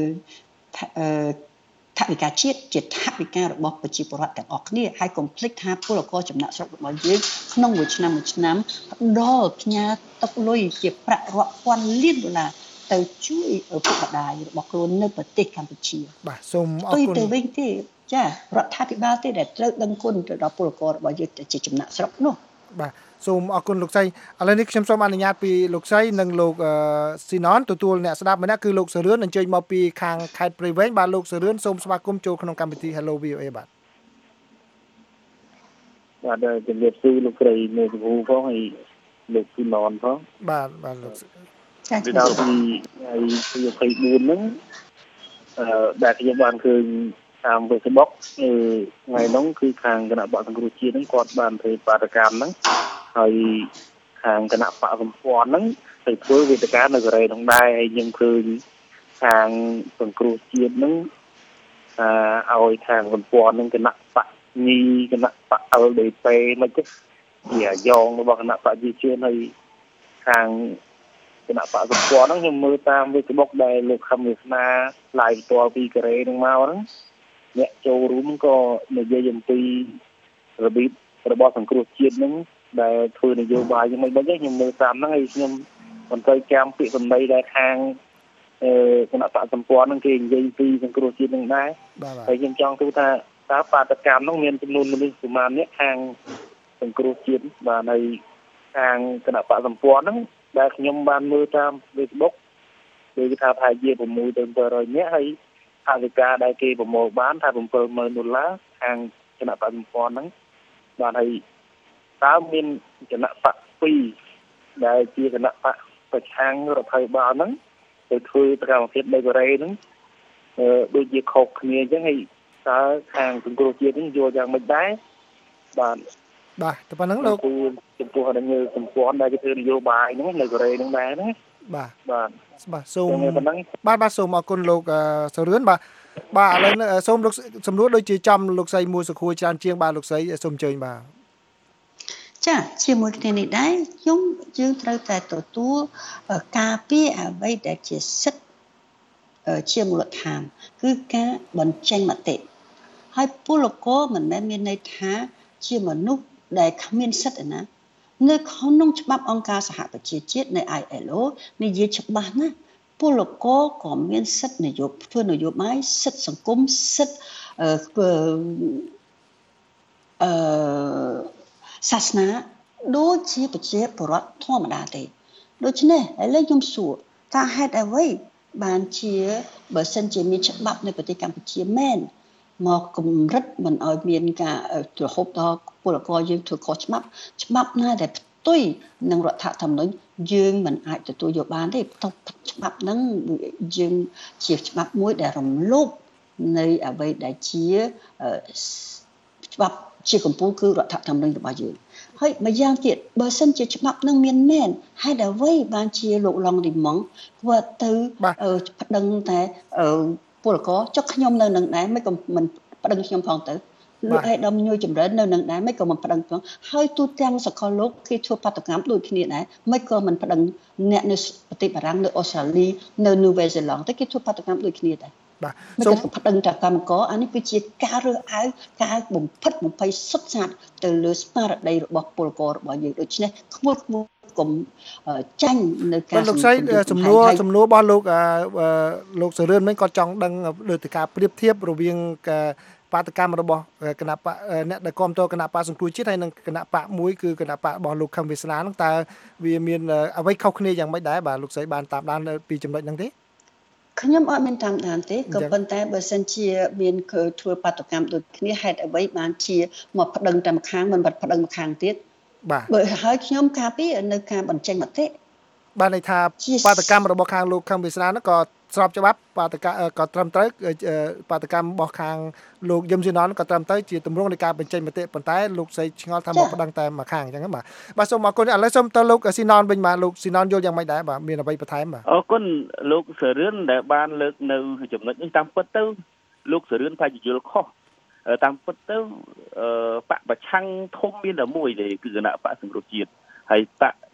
ថវិកាជាតិជាថវិការបស់ប្រជាពលរដ្ឋទាំងអស់គ្នាហើយកុំភ្លេចថាពលករចំណាក់ស្រុករបស់យើងក្នុងមួយឆ្នាំមួយឆ្នាំផ្ដល់ផ្ញើទឹកលុយជាប្រាក់រាប់ពាន់លានដុល្លារទៅជួយឪពុកម្ដាយរបស់ខ្លួននៅប្រទេសកម្ពុជាបាទសូមអរគុណទៅវិញទេចារដ្ឋាភិបាលទេដែលត្រូវដឹងគុណទៅដល់ពលកររបស់យើងជាចំណាក់ស្រុកនោះបាទសូមអរគុណលោកស្រីឥឡូវនេះខ្ញុំសូមអនុញ្ញាតពីលោកស្រីនិងលោកស៊ីណនទទួលអ្នកស្ដាប់ម្នាក់គឺលោកសរឿនអញ្ជើញមកពីខាងខេត្តព្រៃវែងបាទលោកសរឿនសូមស្វាគមន៍ចូលក្នុងកម្មវិធី Hello វី អូ អេ បាទបាទជំរាបសួរលោកស្រីមេធាវីផងហើយលោកស៊ីណនផងបាទបាទលោកចា៎ពីដល់ពីហើយពីยี่สิบสี่ហ្នឹងអឺដែលខ្ញុំបានឃើញតាម Facebook ថ្ងៃហ្នឹងគឺខាងគណៈបកសង្គ្រោះជាតិហ្នឹងគាត់បានធ្វើបាតកម្មហ្នឹងហើយខាងគណៈបកសម្ព័ន្ធហ្នឹងទៅធ្វើវេទិកានៅកូរ៉េហ្នឹងដែរហើយខ្ញុំឃើញខាងសង្គ្រោះជាតិហ្នឹងអឺឲ្យខាងសម្ព័ន្ធហ្នឹងគណៈបកញីគណៈបក អែល ឌី ពី មិនទេជាអាយ៉ងរបស់គណៈបកប្រជាជនហើយខាងគណៈបកសម្ព័ន្ធហ្នឹងខ្ញុំមើលតាម Facebook ដែលលោកខំវាសនា live ផ្ទាល់ពីកូរ៉េហ្នឹងមកហ្នឹងអ្នកចូលរួមក៏និយាយអំពីរបៀបរបស់សង្គ្រោះជាតិហ្នឹងដែលធ្វើនយោបាយយ៉ាងម៉េចវិញខ្ញុំមើលតាមហ្នឹងហើយខ្ញុំមិនទៅចាំពាក្យសម្ដីដែលខាងអឺគណៈបកសម្ព័ន្ធហ្នឹងគេនិយាយពីសង្គ្រោះជាតិហ្នឹងដែរហើយខ្ញុំចង់ទូថាតើបាតកម្មហ្នឹងមានចំនួនមនុស្សប្រមាណនេះខាងសង្គ្រោះជាតិបាទហើយខាងគណៈបកសម្ព័ន្ធហ្នឹងដែលខ្ញុំបានមើលតាម Facebook គឺថាប្រហែលជាหกទៅเจ็ดร้อยនាក់ហើយថវិកាដែលគេប្រមូលបានថាseven thousandដុល្លារខាងគណៈបកសម្ព័ន្ធហ្នឹងបានហើយតើមានគណៈបកពីរដែលជាគណៈបកប្រឆាំងរដ្ឋាភិបាលហ្នឹងទៅធ្វើសកម្មភាពនៅកូរ៉េហ្នឹងអឺដូចជាខុសគ្នាអញ្ចឹងហើយតើខាងសង្គ្រោះជាតិហ្នឹងយល់យ៉ាងម៉េចដែរបាទបាទតែប៉ុណ្្នឹងលោកចំពោះអនុញ្ញាតសម្ព័ន្ធដែលគេធ្វើនយោបាយហ្នឹងនៅកូរ៉េហ្នឹងដែរណាបាទបាទបាទសូមបាទបាទសូមអរគុណលោកសរឿនបាទបាទឥឡូវសូមលោកសំណួរដូចជាចំលោកស្រីមួយសុខួរច្រើនជាងបាទលោកស្រីសូមអញ្ជើញបាទចាជាមួយគ្នានេះដែរខ្ញុំយើងត្រូវតែទទួលការពារអ្វីដែលជាសិទ្ធិជាមូលដ្ឋានគឺការបញ្ចេញមតិហើយពលករមិនមែនមានន័យថាជាមនុស្សដែលគ្មានសិទ្ធិណានៅក្នុងច្បាប់អង្គការសហប្រជាជាតិនៃ I L O និយាយច្បាស់ណាស់ពលករក៏មានសិទ្ធិនយោបាយធ្វើនយោបាយសិទ្ធិសង្គមសិទ្ធិអឺអឺសាសនាដូចជាប្រជាពលរដ្ឋធម្មតាទេដូច្នេះឥឡូវខ្ញុំសួរតើហេតុអ្វីបានជាបើសិនជាមានច្បាប់នៅប្រទេសកម្ពុជាមែនមកកម្រិតមិនឲ្យមានការរហូតដល់ពលករយើងធ្វើខុសច្បាប់ច្បាប់ណាដែលផ្ទុយនឹងរដ្ឋធម្មនុញ្ញយើងមិនអាចទទួលយកបានទេច្បាប់ហ្នឹងយើងជាច្បាប់មួយដែលរំលោភនៅអ្វីដែលជាច្បាប់ជាកម្ពុជាគឺរដ្ឋធម្មនុញ្ញរបស់យើងហើយម្យ៉ាងទៀតបើសិនជាច្បាប់នឹងមានមែនហើយអ្វីបានជាលោកឡុងឌីម៉ុងគាត់ទៅប្តឹងតែពលករចុះខ្ញុំនៅនឹងដែរមិនក៏មិនប្តឹងខ្ញុំផងទៅលោកឯកឧត្តមញួយចម្រើននៅនឹងដែរមិនក៏មិនប្តឹងផងហើយទូទាំងសកលលោកគេធ្វើបាតកម្មដូចគ្នាដែរមិនក៏មិនប្តឹងអ្នកនៅប្រទេសបារាំងនៅអូស្ត្រាលីនៅនូវែលសេឡង់តែគេធ្វើបាតកម្មដូចគ្នាដែរបាទសូមប្តឹងតកម្មករអានេះគឺជាការរើសអើងការបំផិតបំភ័យសុទ្ធសាធទៅលើស្មារតីរបស់ពលកររបស់យើងដូច្នេះខ្មុលខ្មុលកុំចាញ់នៅការលោកស្រីសំណួរសំណួររបស់លោកលោកសរឿនវិញគាត់ចង់ដឹងលើទៅការប្រៀបធៀបរវាងបាតកម្មរបស់គណៈបកអ្នកដែលគាំទ្រគណៈបកសង្គ្រោះជាតិហើយនិងគណៈបកមួយគឺគណៈបករបស់លោកខឹមវាសនាហ្នឹងតើវាមានអ្វីខុសគ្នាយ៉ាងម៉េចដែរបាទលោកស្រីបានតាមដានពីចំណុចហ្នឹងទេខ្ញុំអត់មានតាមដានទេក៏ប៉ុន្តែបើសិនជាមានធ្វើបាតកម្មដូចគ្នាហេតុអ្វីបានជាមកប្តឹងតែម្ខាងមិនបាត់ប្តឹងម្ខាងទៀតបាទបើហើយខ្ញុំការពារនៅការបញ្ចេញមតិបានន័យថាបាតកម្មរបស់ខាងលោកខឹមវាសនាហ្នឹងក៏ស្របច្បាប់បាតកម្មក៏ត្រឹមត្រូវបាតកម្មរបស់ខាងលោកយឹមស៊ីណនក៏ត្រឹមត្រូវជាទម្រង់នៃការបញ្ចេញមតិប៉ុន្តែលោកស្រីឆ្ងល់ថាមកប្តឹងតែមួយខាងអញ្ចឹងបាទបាទសូមអរគុណឥឡូវសូមទៅលោកស៊ីណនវិញបាទលោកស៊ីណនយល់យ៉ាងម៉េចដែរបាទមានអ្វីបន្ថែមបាទអរគុណលោកសរឿនដែលបានលើកនៅចំណុចនេះតាមពិតទៅលោកសរឿនប្រហែលជាយល់ខុសតាមពិតទៅបកប្រឆាំងធំមានតែមួយទេគឺគណៈបកសង្គ្រោះជាតិហើយបក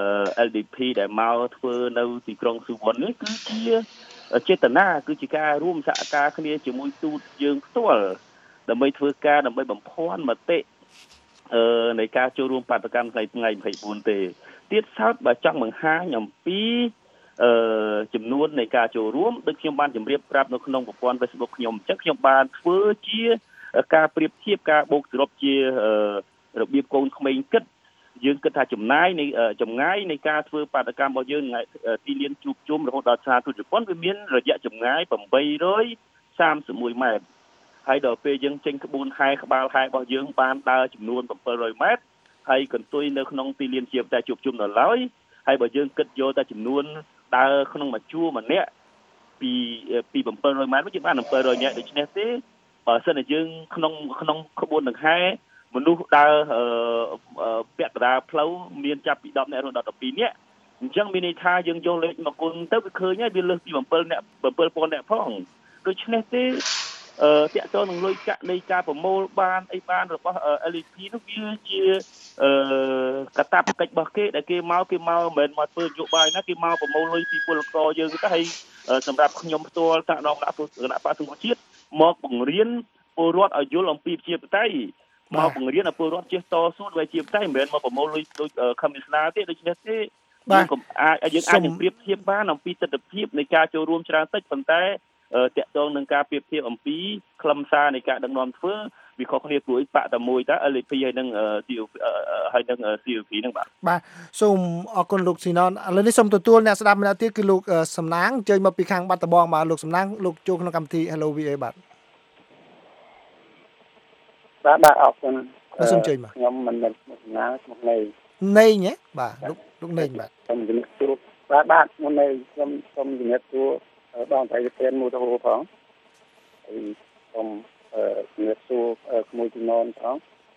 L D P ដែលមកធ្វើនៅទីក្រុងស៊ូវុននេះគឺជាចេតនាគឺជាការរួមសហការគ្នាជាមួយទូតយើងផ្ទាល់ដើម្បីធ្វើការដើម្បីបំភាន់មតិនៃការចូលរួមបាតកម្មថ្ងៃថ្ងៃยี่สิบสี่ទេទៀតសោតបើចង់បង្ហាញអំពីចំនួននៃការចូលរួមដូចខ្ញុំបានជម្រាបប្រាប់នៅក្នុងប្រព័ន្ធ Facebook ខ្ញុំអញ្ចឹងខ្ញុំបានធ្វើជាការប្រៀបធៀបការបូកសរុបជារបៀបកូនក្មេងគិតយើងគិតថាចំណាយនៃចម្ងាយនៃការធ្វើបាតកម្មរបស់យើងទីលានជួបជុំរហូតដល់ស្ថានទូតជប៉ុនវាមានរយៈចម្ងាយeight hundred thirty-oneម៉ែត្រហើយដល់ពេលយើងចេញក្បួនហែក្បាលហែរបស់យើងបានដើរចំនួនseven hundredម៉ែត្រហើយកន្ទុយនៅក្នុងទីលានជាតែជួបជុំដល់ឡើយហើយបើយើងគិតយកតែចំនួនដើរក្នុងមួយជួរម្នាក់ពីពីseven hundredម៉ែត្រយើងបានseven hundredនាក់ដូច្នេះទេបើសិនជាយើងក្នុងក្នុងក្បួនដង្ហែមនុស្សដើរពាក់កណ្ដាលផ្លូវមានចាប់ពីtenនាក់រហូតដល់twelveនាក់អញ្ចឹងមានន័យថាយើងយកលេខមកគុណទៅវាឃើញហើយវាលើសពីsevenនាក់seven thousandនាក់ផងដូច្នេះទេអឺតាក់ទងនឹងលុយកាក់នៃការប្រមូលបានអីបានរបស់ L D P នោះវាជាអឺកតាបកិច្ចរបស់គេដែលគេមកគេមកមិនមែនមកធ្វើនយោបាយណាគេមកប្រមូលលុយពីពលករយើងទៅហើយសម្រាប់ខ្ញុំផ្ទាល់តាក់ដងដាក់គណៈបកសង្គ្រោះជាតិមកបង្រៀនពលរដ្ឋឲ្យយល់អំពីប្រជាធិបតេយ្យមកបង្រៀនឲ្យពលរដ្ឋចេះតស៊ូដើម្បីជាបតៃមិនមែនមកប្រមូលលុយដូចខំវាសនាទេដូច្នេះទេយើងកុំអាចយើងអាចនឹងប្រៀបធៀបបានអំពីទស្សនវិជ្ជានៃការចូលរួមច្រើនតិចប៉ុន្តែតាក់ទងនឹងការប្រៀបធៀបអំពីខ្លឹមសារនៃការដឹកនាំធ្វើវាខុសគ្នាព្រោះបាក់តែមួយតើ L D P ហើយនឹង C O P ហើយនឹង C O P ហ្នឹងបាទបាទសូមអរគុណលោកស៊ីណនឥឡូវនេះសូមទទួលអ្នកស្ដាប់ម្នាក់ទៀតគឺលោកសំណាងអញ្ជើញមកពីខាងបាត់ដំបងបាទលោកសំណាងលោកចូលក្នុងកម្មវិធី Hello វី អេ បាទបាទបាទអរគុណសូមអញ្ជើញបាទខ្ញុំមិនមែនសំណាងឈ្មោះណេងណេងហ៎បាទលោកលោកណេងបាទសូមជំរាបសួរបាទបាទមុននេះខ្ញុំសូមជំរាបសួរបងប្អូនទាំងមូលទៅផងហើយសូមជំរាបសួរក្មួយជំនាន់ផង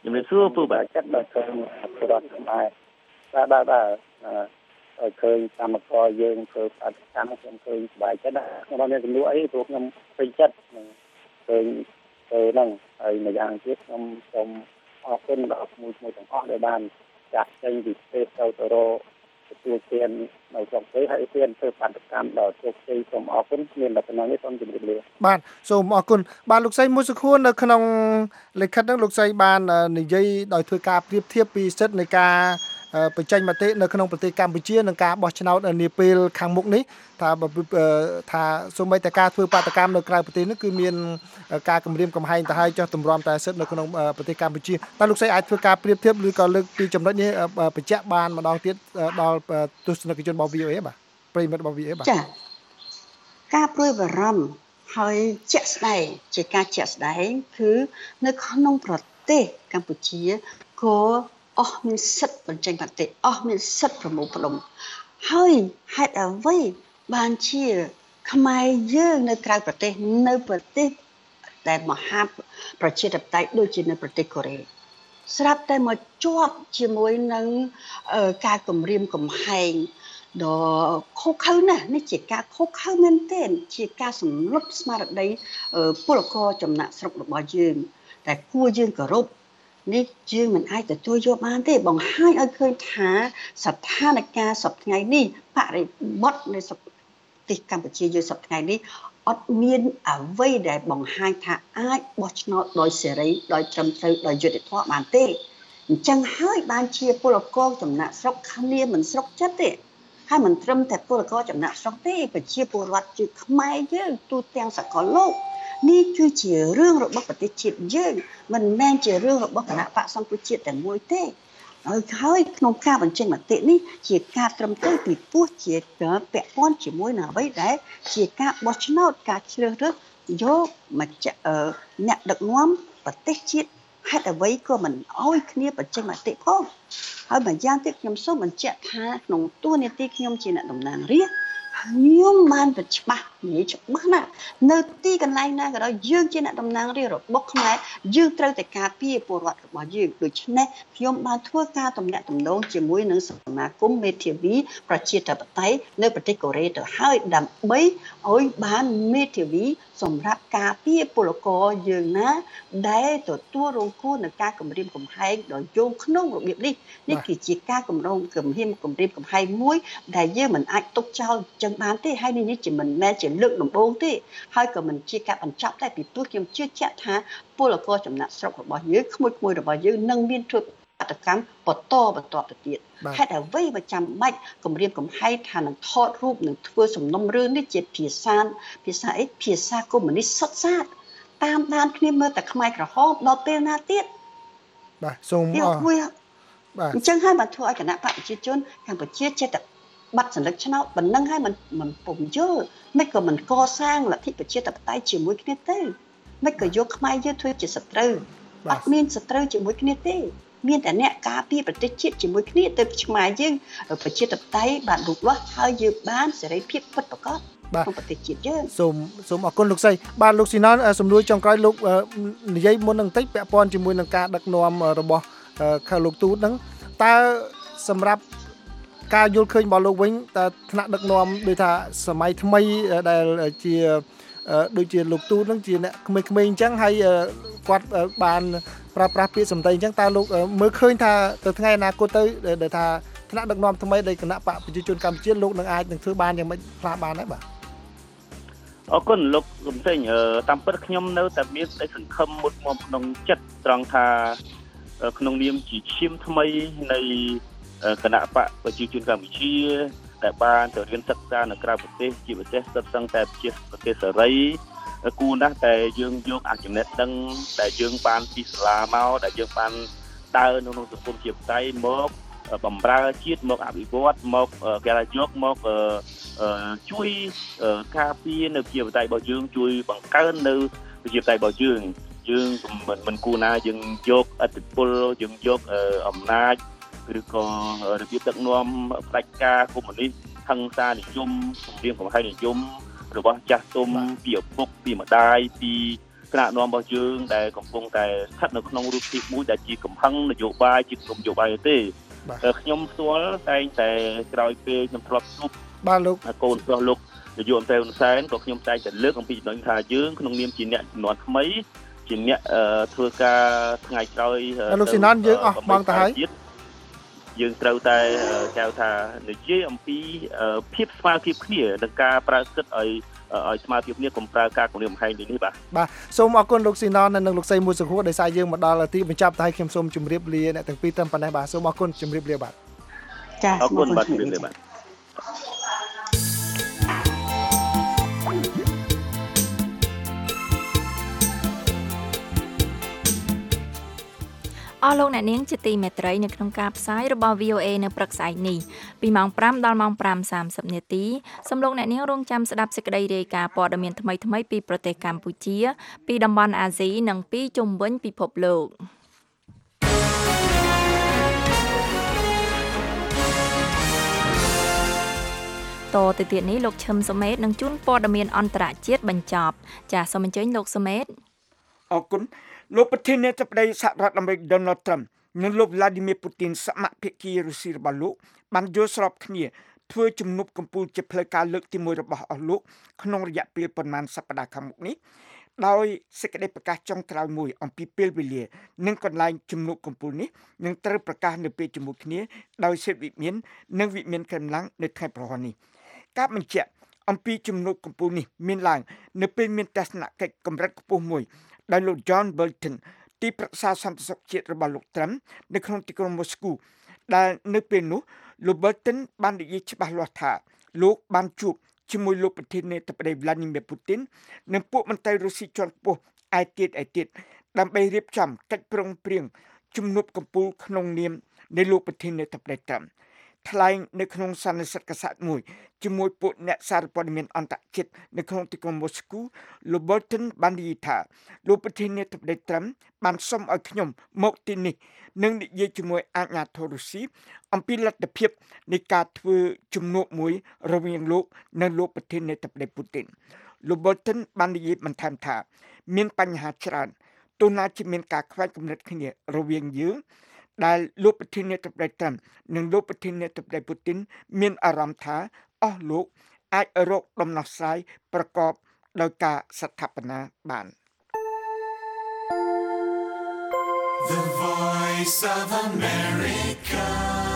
ជំរាបសួរពូបាទចិត្តដល់ឃើញពលរដ្ឋខ្មែរបាទបាទបាទឲ្យឃើញកម្មករយើងធ្វើបាតកម្មខ្ញុំឃើញសប្បាយចិត្តណាស់ខ្ញុំអត់មានចំនួនអីព្រោះខ្ញុំពេញចិត្តឃើញទៅហ្នឹងហើយម្យ៉ាងទៀតខ្ញុំសូមអរគុណដល់មួយមួយទាំងអស់ដែលបានចាក់ចេញពីប្រទេសទៅទៅរកទទួលទាននៅក្នុងប្រទេសហើយទានធ្វើបាតកម្មដល់ជោគជ័យសូមអរគុណមានលក្ខណៈនេះសូមជម្រាបលាបាទសូមអរគុណបាទលោកស្រីមួយសខួននៅក្នុងលិខិតហ្នឹងលោកស្រីបាននិយាយដោយធ្វើការប្រៀបធៀបពីសិទ្ធិនៃការបញ្ចេញមតិនៅក្នុងប្រទេសកម្ពុជានិងការបោះឆ្នោតនាពេលខាងមុខនេះថាថាសូម្បីតែការធ្វើបាតកម្មនៅក្រៅប្រទេសនេះគឺមានការគំរាមកំហែងទៅហើយចុះទម្រាំតែសិទ្ធិនៅក្នុងប្រទេសកម្ពុជាតើលោកស្រីអាចធ្វើការប្រៀបធៀបឬក៏លើកពីចំណុចនេះបញ្ជាក់បានម្ដងទៀតដល់ទស្សនិកជនរបស់ វី អូ អេ បាទប្រិយមិត្តរបស់ វី អូ អេ បាទចាការព្រួយបារម្ភហើយជាក់ស្ដែងជាការជាក់ស្ដែងគឺនៅក្នុងប្រទេសកម្ពុជាក៏អស់មានសិទ្ធិបញ្ចេញមតិអស់មានសិទ្ធិប្រមូលផ្ដុំហើយហេតុអ្វីបានជាខ្មែរយើងនៅក្រៅប្រទេសនៅប្រទេសដែលមហាប្រជាធិបតេយ្យដូចជានៅប្រទេសកូរ៉េស្រាប់តែមកជាប់ជាមួយនឹងការគំរាមកំហែងដ៏ខុសខើណាស់នេះជាការខុសខើមែនទែនជាការសម្លុតស្មារតីពលករចំណាក់ស្រុករបស់យើងតែគួរយើងគោរពនេះយើងមិនអាចទទួលយកបានទេបង្ហាញឲ្យឃើញថាស្ថានភាពសប្តាហ៍ថ្ងៃនេះបរិបទនៃប្រទេសកម្ពុជាយើងសប្តាហ៍ថ្ងៃនេះអត់មានអ្វីដែលបង្ហាញថាអាចបោះឆ្នោតដោយសេរីដោយត្រឹមត្រូវដោយយុត្តិធម៌បានទេអញ្ចឹងហើយបានជាពលករចំណាក់ស្រុកគ្នាមិនស្រុកចិត្តទេហើយមិនត្រឹមតែពលករចំណាក់ស្រុកទេប្រជាពលរដ្ឋជាខ្មែរយើងទូទាំងសកលលោកនេះគឺជារឿងរបស់ប្រទេសជាតិយើងមិនមែនជារឿងរបស់គណៈបក្សសង្គ្រោះជាតិតែមួយទេហើយហើយក្នុងការបញ្ចេញមតិនេះជាការត្រឹមត្រូវពីពោះជាពាក់ព័ន្ធជាមួយនឹងអ្វីដែលជាការបោះឆ្នោតការជ្រើសរើសយកមកអ្នកដឹកនាំប្រទេសជាតិហេតុអ្វីក៏មិនអោយគ្នាបញ្ចេញមតិផងហើយម្យ៉ាងទៀតខ្ញុំសូមបញ្ជាក់ថាក្នុងតួនាទីខ្ញុំជាអ្នកតំណាងរាស្ត្រខ្ញុំបានទៅច្បាស់និយាយច្បាស់ណាស់នៅទីកន្លែងណាក៏ដោយយើងជាអ្នកតំណាងរាស្ត្ររបស់ខ្មែរយើងត្រូវតែការពារពលរដ្ឋរបស់យើងដូច្នេះខ្ញុំបានធ្វើការទំនាក់ទំនងជាមួយនឹងសមាគមមេធាវីប្រជាធិបតេយ្យនៅប្រទេសកូរ៉េទៅហើយដើម្បីឲ្យបានមេធាវីសម្រាប់ការពារពលករយើងណាដែលទទួលរងគ្រោះនឹងការគំរាមកំហែងដោយយោងក្នុងរបៀបនេះនេះគឺជាការគម្រោងគំរាមគំរាមកំហែងមួយដែលយើងមិនអាចទុកចោលចឹងបានទេហើយនេះជាមិនមែនជាលើកដំបូងទេហើយក៏មិនជាការបញ្ចប់តែពីព្រោះខ្ញុំជឿជាក់ថាពលករចំណាក់ស្រុករបស់យើងក្មួយក្មួយរបស់យើងនឹងមានធ្វើបាតកម្មបន្តបន្តទៅទៀតហេតុអ្វីបើចាំបាច់គម្រាមកំហែងថានឹងថតរូបនឹងធ្វើសំណុំរឿងនេះជាភាសាភាសាអីភាសាកុម្មុយនីសសុទ្ធសាធតាមដានគ្នាមើលតែខ្មែរក្រហមដល់ពេលណាទៀតបាទសូមអរបាទអញ្ចឹងហើយបានធ្វើឲ្យគណៈបកប្រជាជនកម្ពុជាចេះតែបាត់សន្លឹកឆ្នោតប៉ុណ្ណឹងហើយមិនមិនពុំយល់មិនក៏មិនកសាងលទ្ធិប្រជាធិបតេយ្យជាមួយគ្នាទេមិនក៏យកខ្មែរយើងធ្វើជាសត្រូវអត់មានសត្រូវជាមួយគ្នាទេមានតែអ្នកការពារប្រទេសជាតិជាមួយគ្នាទៅខ្មែរយើងប្រជាធិបតេយ្យបានលូតលាស់ហើយយើងបានសេរីភាពពិតប្រាកដក្នុងប្រទេសជាតិយើងសូមសូមអរគុណលោកស្រីបាទលោកស៊ីណនសំណួរចុងក្រោយលោកនិយាយមុននឹងបន្តិចពាក់ព័ន្ធជាមួយនឹងការដឹកនាំរបស់ខាងលោកទូតហ្នឹងតើសម្រាប់ការយល់ឃើញរបស់លោកវិញតើថ្នាក់ដឹកនាំដូចថាសម័យថ្មីដែលជាដូចជាលោកទូតហ្នឹងជាអ្នកក្មេងៗអញ្ចឹងហើយគាត់បានប្រើប្រាស់ពាក្យសម្ដីអញ្ចឹងតើលោកមើលឃើញថាទៅថ្ងៃអនាគតទៅដែលថាថ្នាក់ដឹកនាំថ្មីនៃគណៈបកប្រជាជនកម្ពុជាលោកនឹងអាចនឹងធ្វើបានយ៉ាងម៉េចផ្លាស់បានដែរបាទអរគុណលោកសំសេងតាមពិតខ្ញុំនៅតែមានសេចក្តីសង្ឃឹមមុតមកក្នុងចិត្តត្រង់ថាក្នុងនាមជាឈាមថ្មីនៃគណៈបកប្រជាជនកម្ពុជាដែលបានទៅរៀនសិក្សានៅក្រៅប្រទេសជាពិសេសសិក្សាតែជាប្រទេសសេរីគួរណាស់តែយើងយកអចំណេះដឹងដែលយើងបានពីសាលាមកដែលយើងបានដើរនៅក្នុងសង្គមជាបតៃមកបំរើជាតិមកអភិវឌ្ឍមកគេថាយកមកជួយការពារនៅជាបតៃរបស់យើងជួយបង្កើននៅជាបតៃរបស់យើងយើងមិនមិនគួរណាយើងយកឥទ្ធិពលយើងយកអំណាចឬក៏របៀបដឹកនាំផ្ដាច់ការកុម្មុយនីសហិង្សានិយមគម្រាមកំហែងនិយមរបស់ចាស់ទុំពីឪពុកពីម្ដាយពីថ្នាក់នាំរបស់យើងដែលកំពុងតែស្ថិតនៅក្នុងរូបភាពមួយដែលជាកំហឹងនយោបាយជាក្រុមនយោបាយទេខ្ញុំផ្ទាល់តែងតែក្រោយពេលខ្ញុំធ្លាប់ជួបបាទលោកកូនប្រុសលោកនាយករដ្ឋមន្ត្រីហ៊ុនសែនក៏ខ្ញុំតែងតែលើកអំពីចំណុចថាយើងក្នុងនាមជាអ្នកជំនាន់ថ្មីជាអ្នកធ្វើការថ្ងៃក្រោយលោកស៊ីណានយើងអស់បងទៅហើយយើងត្រូវតែកៅថានិយាយអំពីភាពស្មើភាពគ្នានិងការប្រើសិទ្ធិឲ្យឲ្យស្មើភាពគ្នាកុំប្រើការគំរាមកំហែងនេះបាទបាទសូមអរគុណលោកស៊ីណននិងលោកស្រីមួយសុខួរដែលសារយើងមកដល់ទីបញ្ចប់តែខ្ញុំសូមជម្រាបលាអ្នកទាំងពីរត្រឹមប៉ុណ្ណេះបាទសូមអរគុណជម្រាបលាបាទចា៎អរគុណបាទជម្រាបលាបាទអស់លោកអ្នកនាងជាទីមេត្រីនៅក្នុងការផ្សាយរបស់ វី អូ អេ នៅព្រឹកស្អែកនេះពីម៉ោងប្រាំដល់ម៉ោងប្រាំសាមសិបនាទីសូមលោកអ្នកនាងរងចាំស្ដាប់សេចក្តីរាយការណ៍ព័ត៌មានថ្មីៗពីប្រទេសកម្ពុជាពីតំបន់អាស៊ីនិងពីជុំវិញពិភពលោកតទៅទៀតនេះលោកឈឹមសុមេតនឹងជូនព័ត៌មានអន្តរជាតិបញ្ចប់ចាសសូមអញ្ជើញលោកសុមេតអរគុណលោកប្រធានាធិបតីសហរដ្ឋអាមេរិក Donald Trump និងលោក Vladimir Putin សមាភិកីរុស្ស៊ីរបស់លោកបានយល់ស្របគ្នាធ្វើជំនួបកំពូលជាផ្លូវការលើកទីមួយរបស់អស់លោកក្នុងរយៈពេលប្រមាណសប្តាហ៍ខាងមុខនេះដោយសេចក្តីប្រកាសចុងក្រោយមួយអំពីពេលវេលានិងកន្លែងជំនួបកំពូលនេះនឹងត្រូវប្រកាសនៅពេលជាមួយគ្នាដោយសេចវិមាននិងវិមានកម្លាំងនៅថ្ងៃប្រហ័ននេះការបញ្ជាក់អំពីជំនួបកំពូលនេះមានឡើងនៅពេលមានទស្សនកិច្ចកម្រិតខ្ពស់មួយដោយលោក John Bolton ទីប្រឹក្សាសន្តិសុខជាតិរបស់លោក Trump នៅក្នុងទីក្រុង Moscow ដែលនៅពេលនោះលោក Bolton បាននិយាយច្បាស់លាស់ថាលោកបានជួបជាមួយលោកប្រធានាធិបតី Vladimir Putin និងពួកមន្ត្រីរុស្ស៊ីជាន់ខ្ពស់ឯទៀតឯទៀតដើម្បីរៀបចំកិច្ចព្រមព្រៀងជំនួបកំពូលក្នុងនាមនៃលោកប្រធានាធិបតី Trump ថ្លែងនៅក្នុងសន្និសីទកាសែតមួយជាមួយពួកអ្នកសារព័ត៌មានអន្តរជាតិនៅក្នុងទីក្រុង Moscow លោក Bolton បាននិយាយថាលោកប្រធានាធិបតី Trump បានសុំឲ្យខ្ញុំមកទីនេះនិងនិយាយជាមួយអាជ្ញាធររុស្ស៊ីអំពីលទ្ធភាពនៃការធ្វើជំនួបមួយរវាងលោកនិងលោកប្រធានាធិបតី Putin លោក Bolton បាននិយាយបន្ថែមថាមានបញ្ហាច្រើនទោះណាជាមានការខ្វែងគំនិតគ្នារវាងយើងដែលលោកប្រធានាធិបតី Trump និងលោកប្រធានាធិបតី Putin មានអារម្មណ៍ថាអស់លោកអាចរកដំណោះស្រាយប្រកបដោយការស្ថាបនាបាន The Voice of America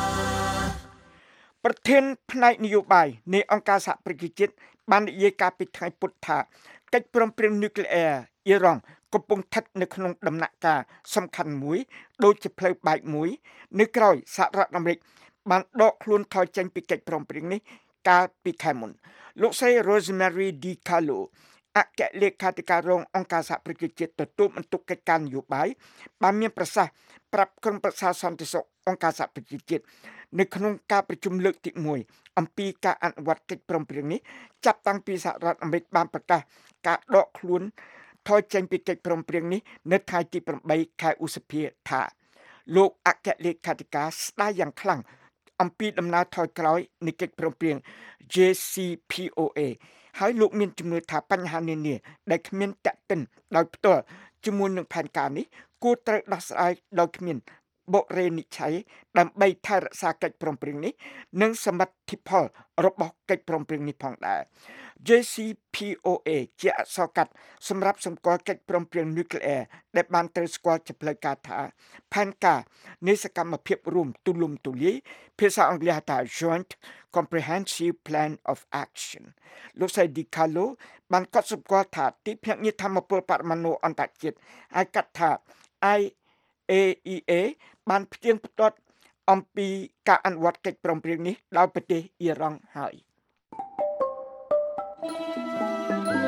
ប្រធានផ្នែកនយោបាយនៃអង្គការសហប្រជាជាតិបាននិយាយកាលពីថ្ងៃពុធថាកិច្ចព្រមព្រៀងនុយក្លេអ៊ែរអ៊ីរ៉ង់កំពុងស្ថិតនៅក្នុងដំណាក់កាលសំខាន់មួយដូចជាផ្លូវបែកមួយនៅក្រោយសហរដ្ឋអាមេរិកបានដកខ្លួនថយចេញពីកិច្ចព្រមព្រៀងនេះកាលពីខែមុនលោកស្រី Rosemary DiCarlo អគ្គលេខាធិការរងអង្គការសហប្រជាជាតិទទួលបន្ទុកកិច្ចការនយោបាយបានមានប្រសាសន៍ប្រាប់ក្រុមប្រឹក្សាសន្តិសុខអង្គការសហប្រជាជាតិនៅក្នុងការប្រជុំលើកទីមួយអំពីការអនុវត្តកិច្ចព្រមព្រៀងនេះចាប់តាំងពីសហរដ្ឋអាមេរិកបានប្រកាសការដកខ្លួនថយចេញពីកិច្ចព្រមព្រៀងនេះនៅថ្ងៃទីប្រាំបីខែឧសភាថាលោកអគ្គលេខាធិការស្ដាយយ៉ាងខ្លាំងអំពីដំណើរថយក្រោយនៃកិច្ចព្រមព្រៀង J C P O A ហើយលោកមានជំនឿថាបញ្ហានានាដែលគ្មានតេតិនដោយផ្ទាល់ជាមួយនឹងផែនការនេះគួរត្រូវដោះស្រាយដោយគ្មានបុរេនិច្ឆ័យដើម្បីថែរក្សាកិច្ចព្រមព្រៀងនេះនិងសមិទ្ធផលរបស់កិច្ចព្រមព្រៀងនេះផងដែរ J C P O A ជាអក្សរកាត់សម្រាប់សម្គាល់កិច្ចព្រមព្រៀងនុយក្លេអ៊ែរដែលបានត្រូវស្គាល់ជាផ្លូវការថាផែនការនៃសកម្មភាពរួមទូលំទូលាយភាសាអង់គ្លេសហៅថា Joint Comprehensive Plan of Action លោកស្រី DiCarlo បានកត់សម្គាល់ថាទីភ្នាក់ងារថាមពលបរមាណុអន្តរជាតិហៅកាត់ថា I A E A បានផ្ទៀងផ្ទាត់អំពីការអនុវត្តកិច្ចព្រមព្រៀងនេះដោយប្រទេសអ៊ីរ៉ង់ហើយ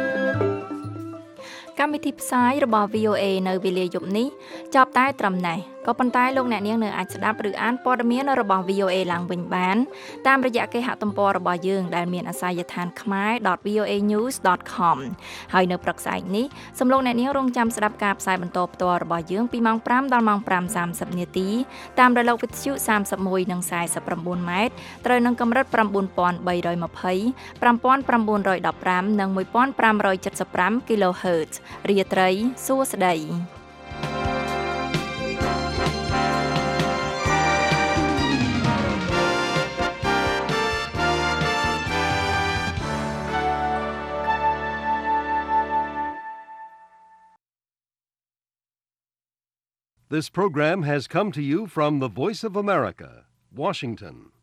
កម្មវិធីផ្សាយរបស់ វី អូ អេ នៅវេលាយប់នេះចប់តែត្រឹមនេះក៏ប៉ុន្តែលោកអ្នកនាងនៅអាចស្ដាប់ឬអានព័ត៌មានរបស់ វី អូ เอ ឡើងវិញបានតាមរយៈគេហទំព័ររបស់យើងដែលមានអាសយដ្ឋាន khmae dot v o a news dot com ហើយនៅព្រឹកស្អែកនេះសូមលោកអ្នកនាងរងចាំស្ដាប់ការផ្សាយបន្តផ្ទាល់របស់យើងពីម៉ោងfiveដល់ម៉ោងfiveសាមសិបនាទីតាមរលកវិទ្យុthirty-oneនិងforty-nineម៉ែត្រត្រូវនឹងកម្រិតnine thousand three hundred twenty, five thousand nine hundred fifteenនិងfifteen seventy-fiveគីឡូហឺត រាត្រីសួស្តី This program has come to you from the Voice of America, Washington.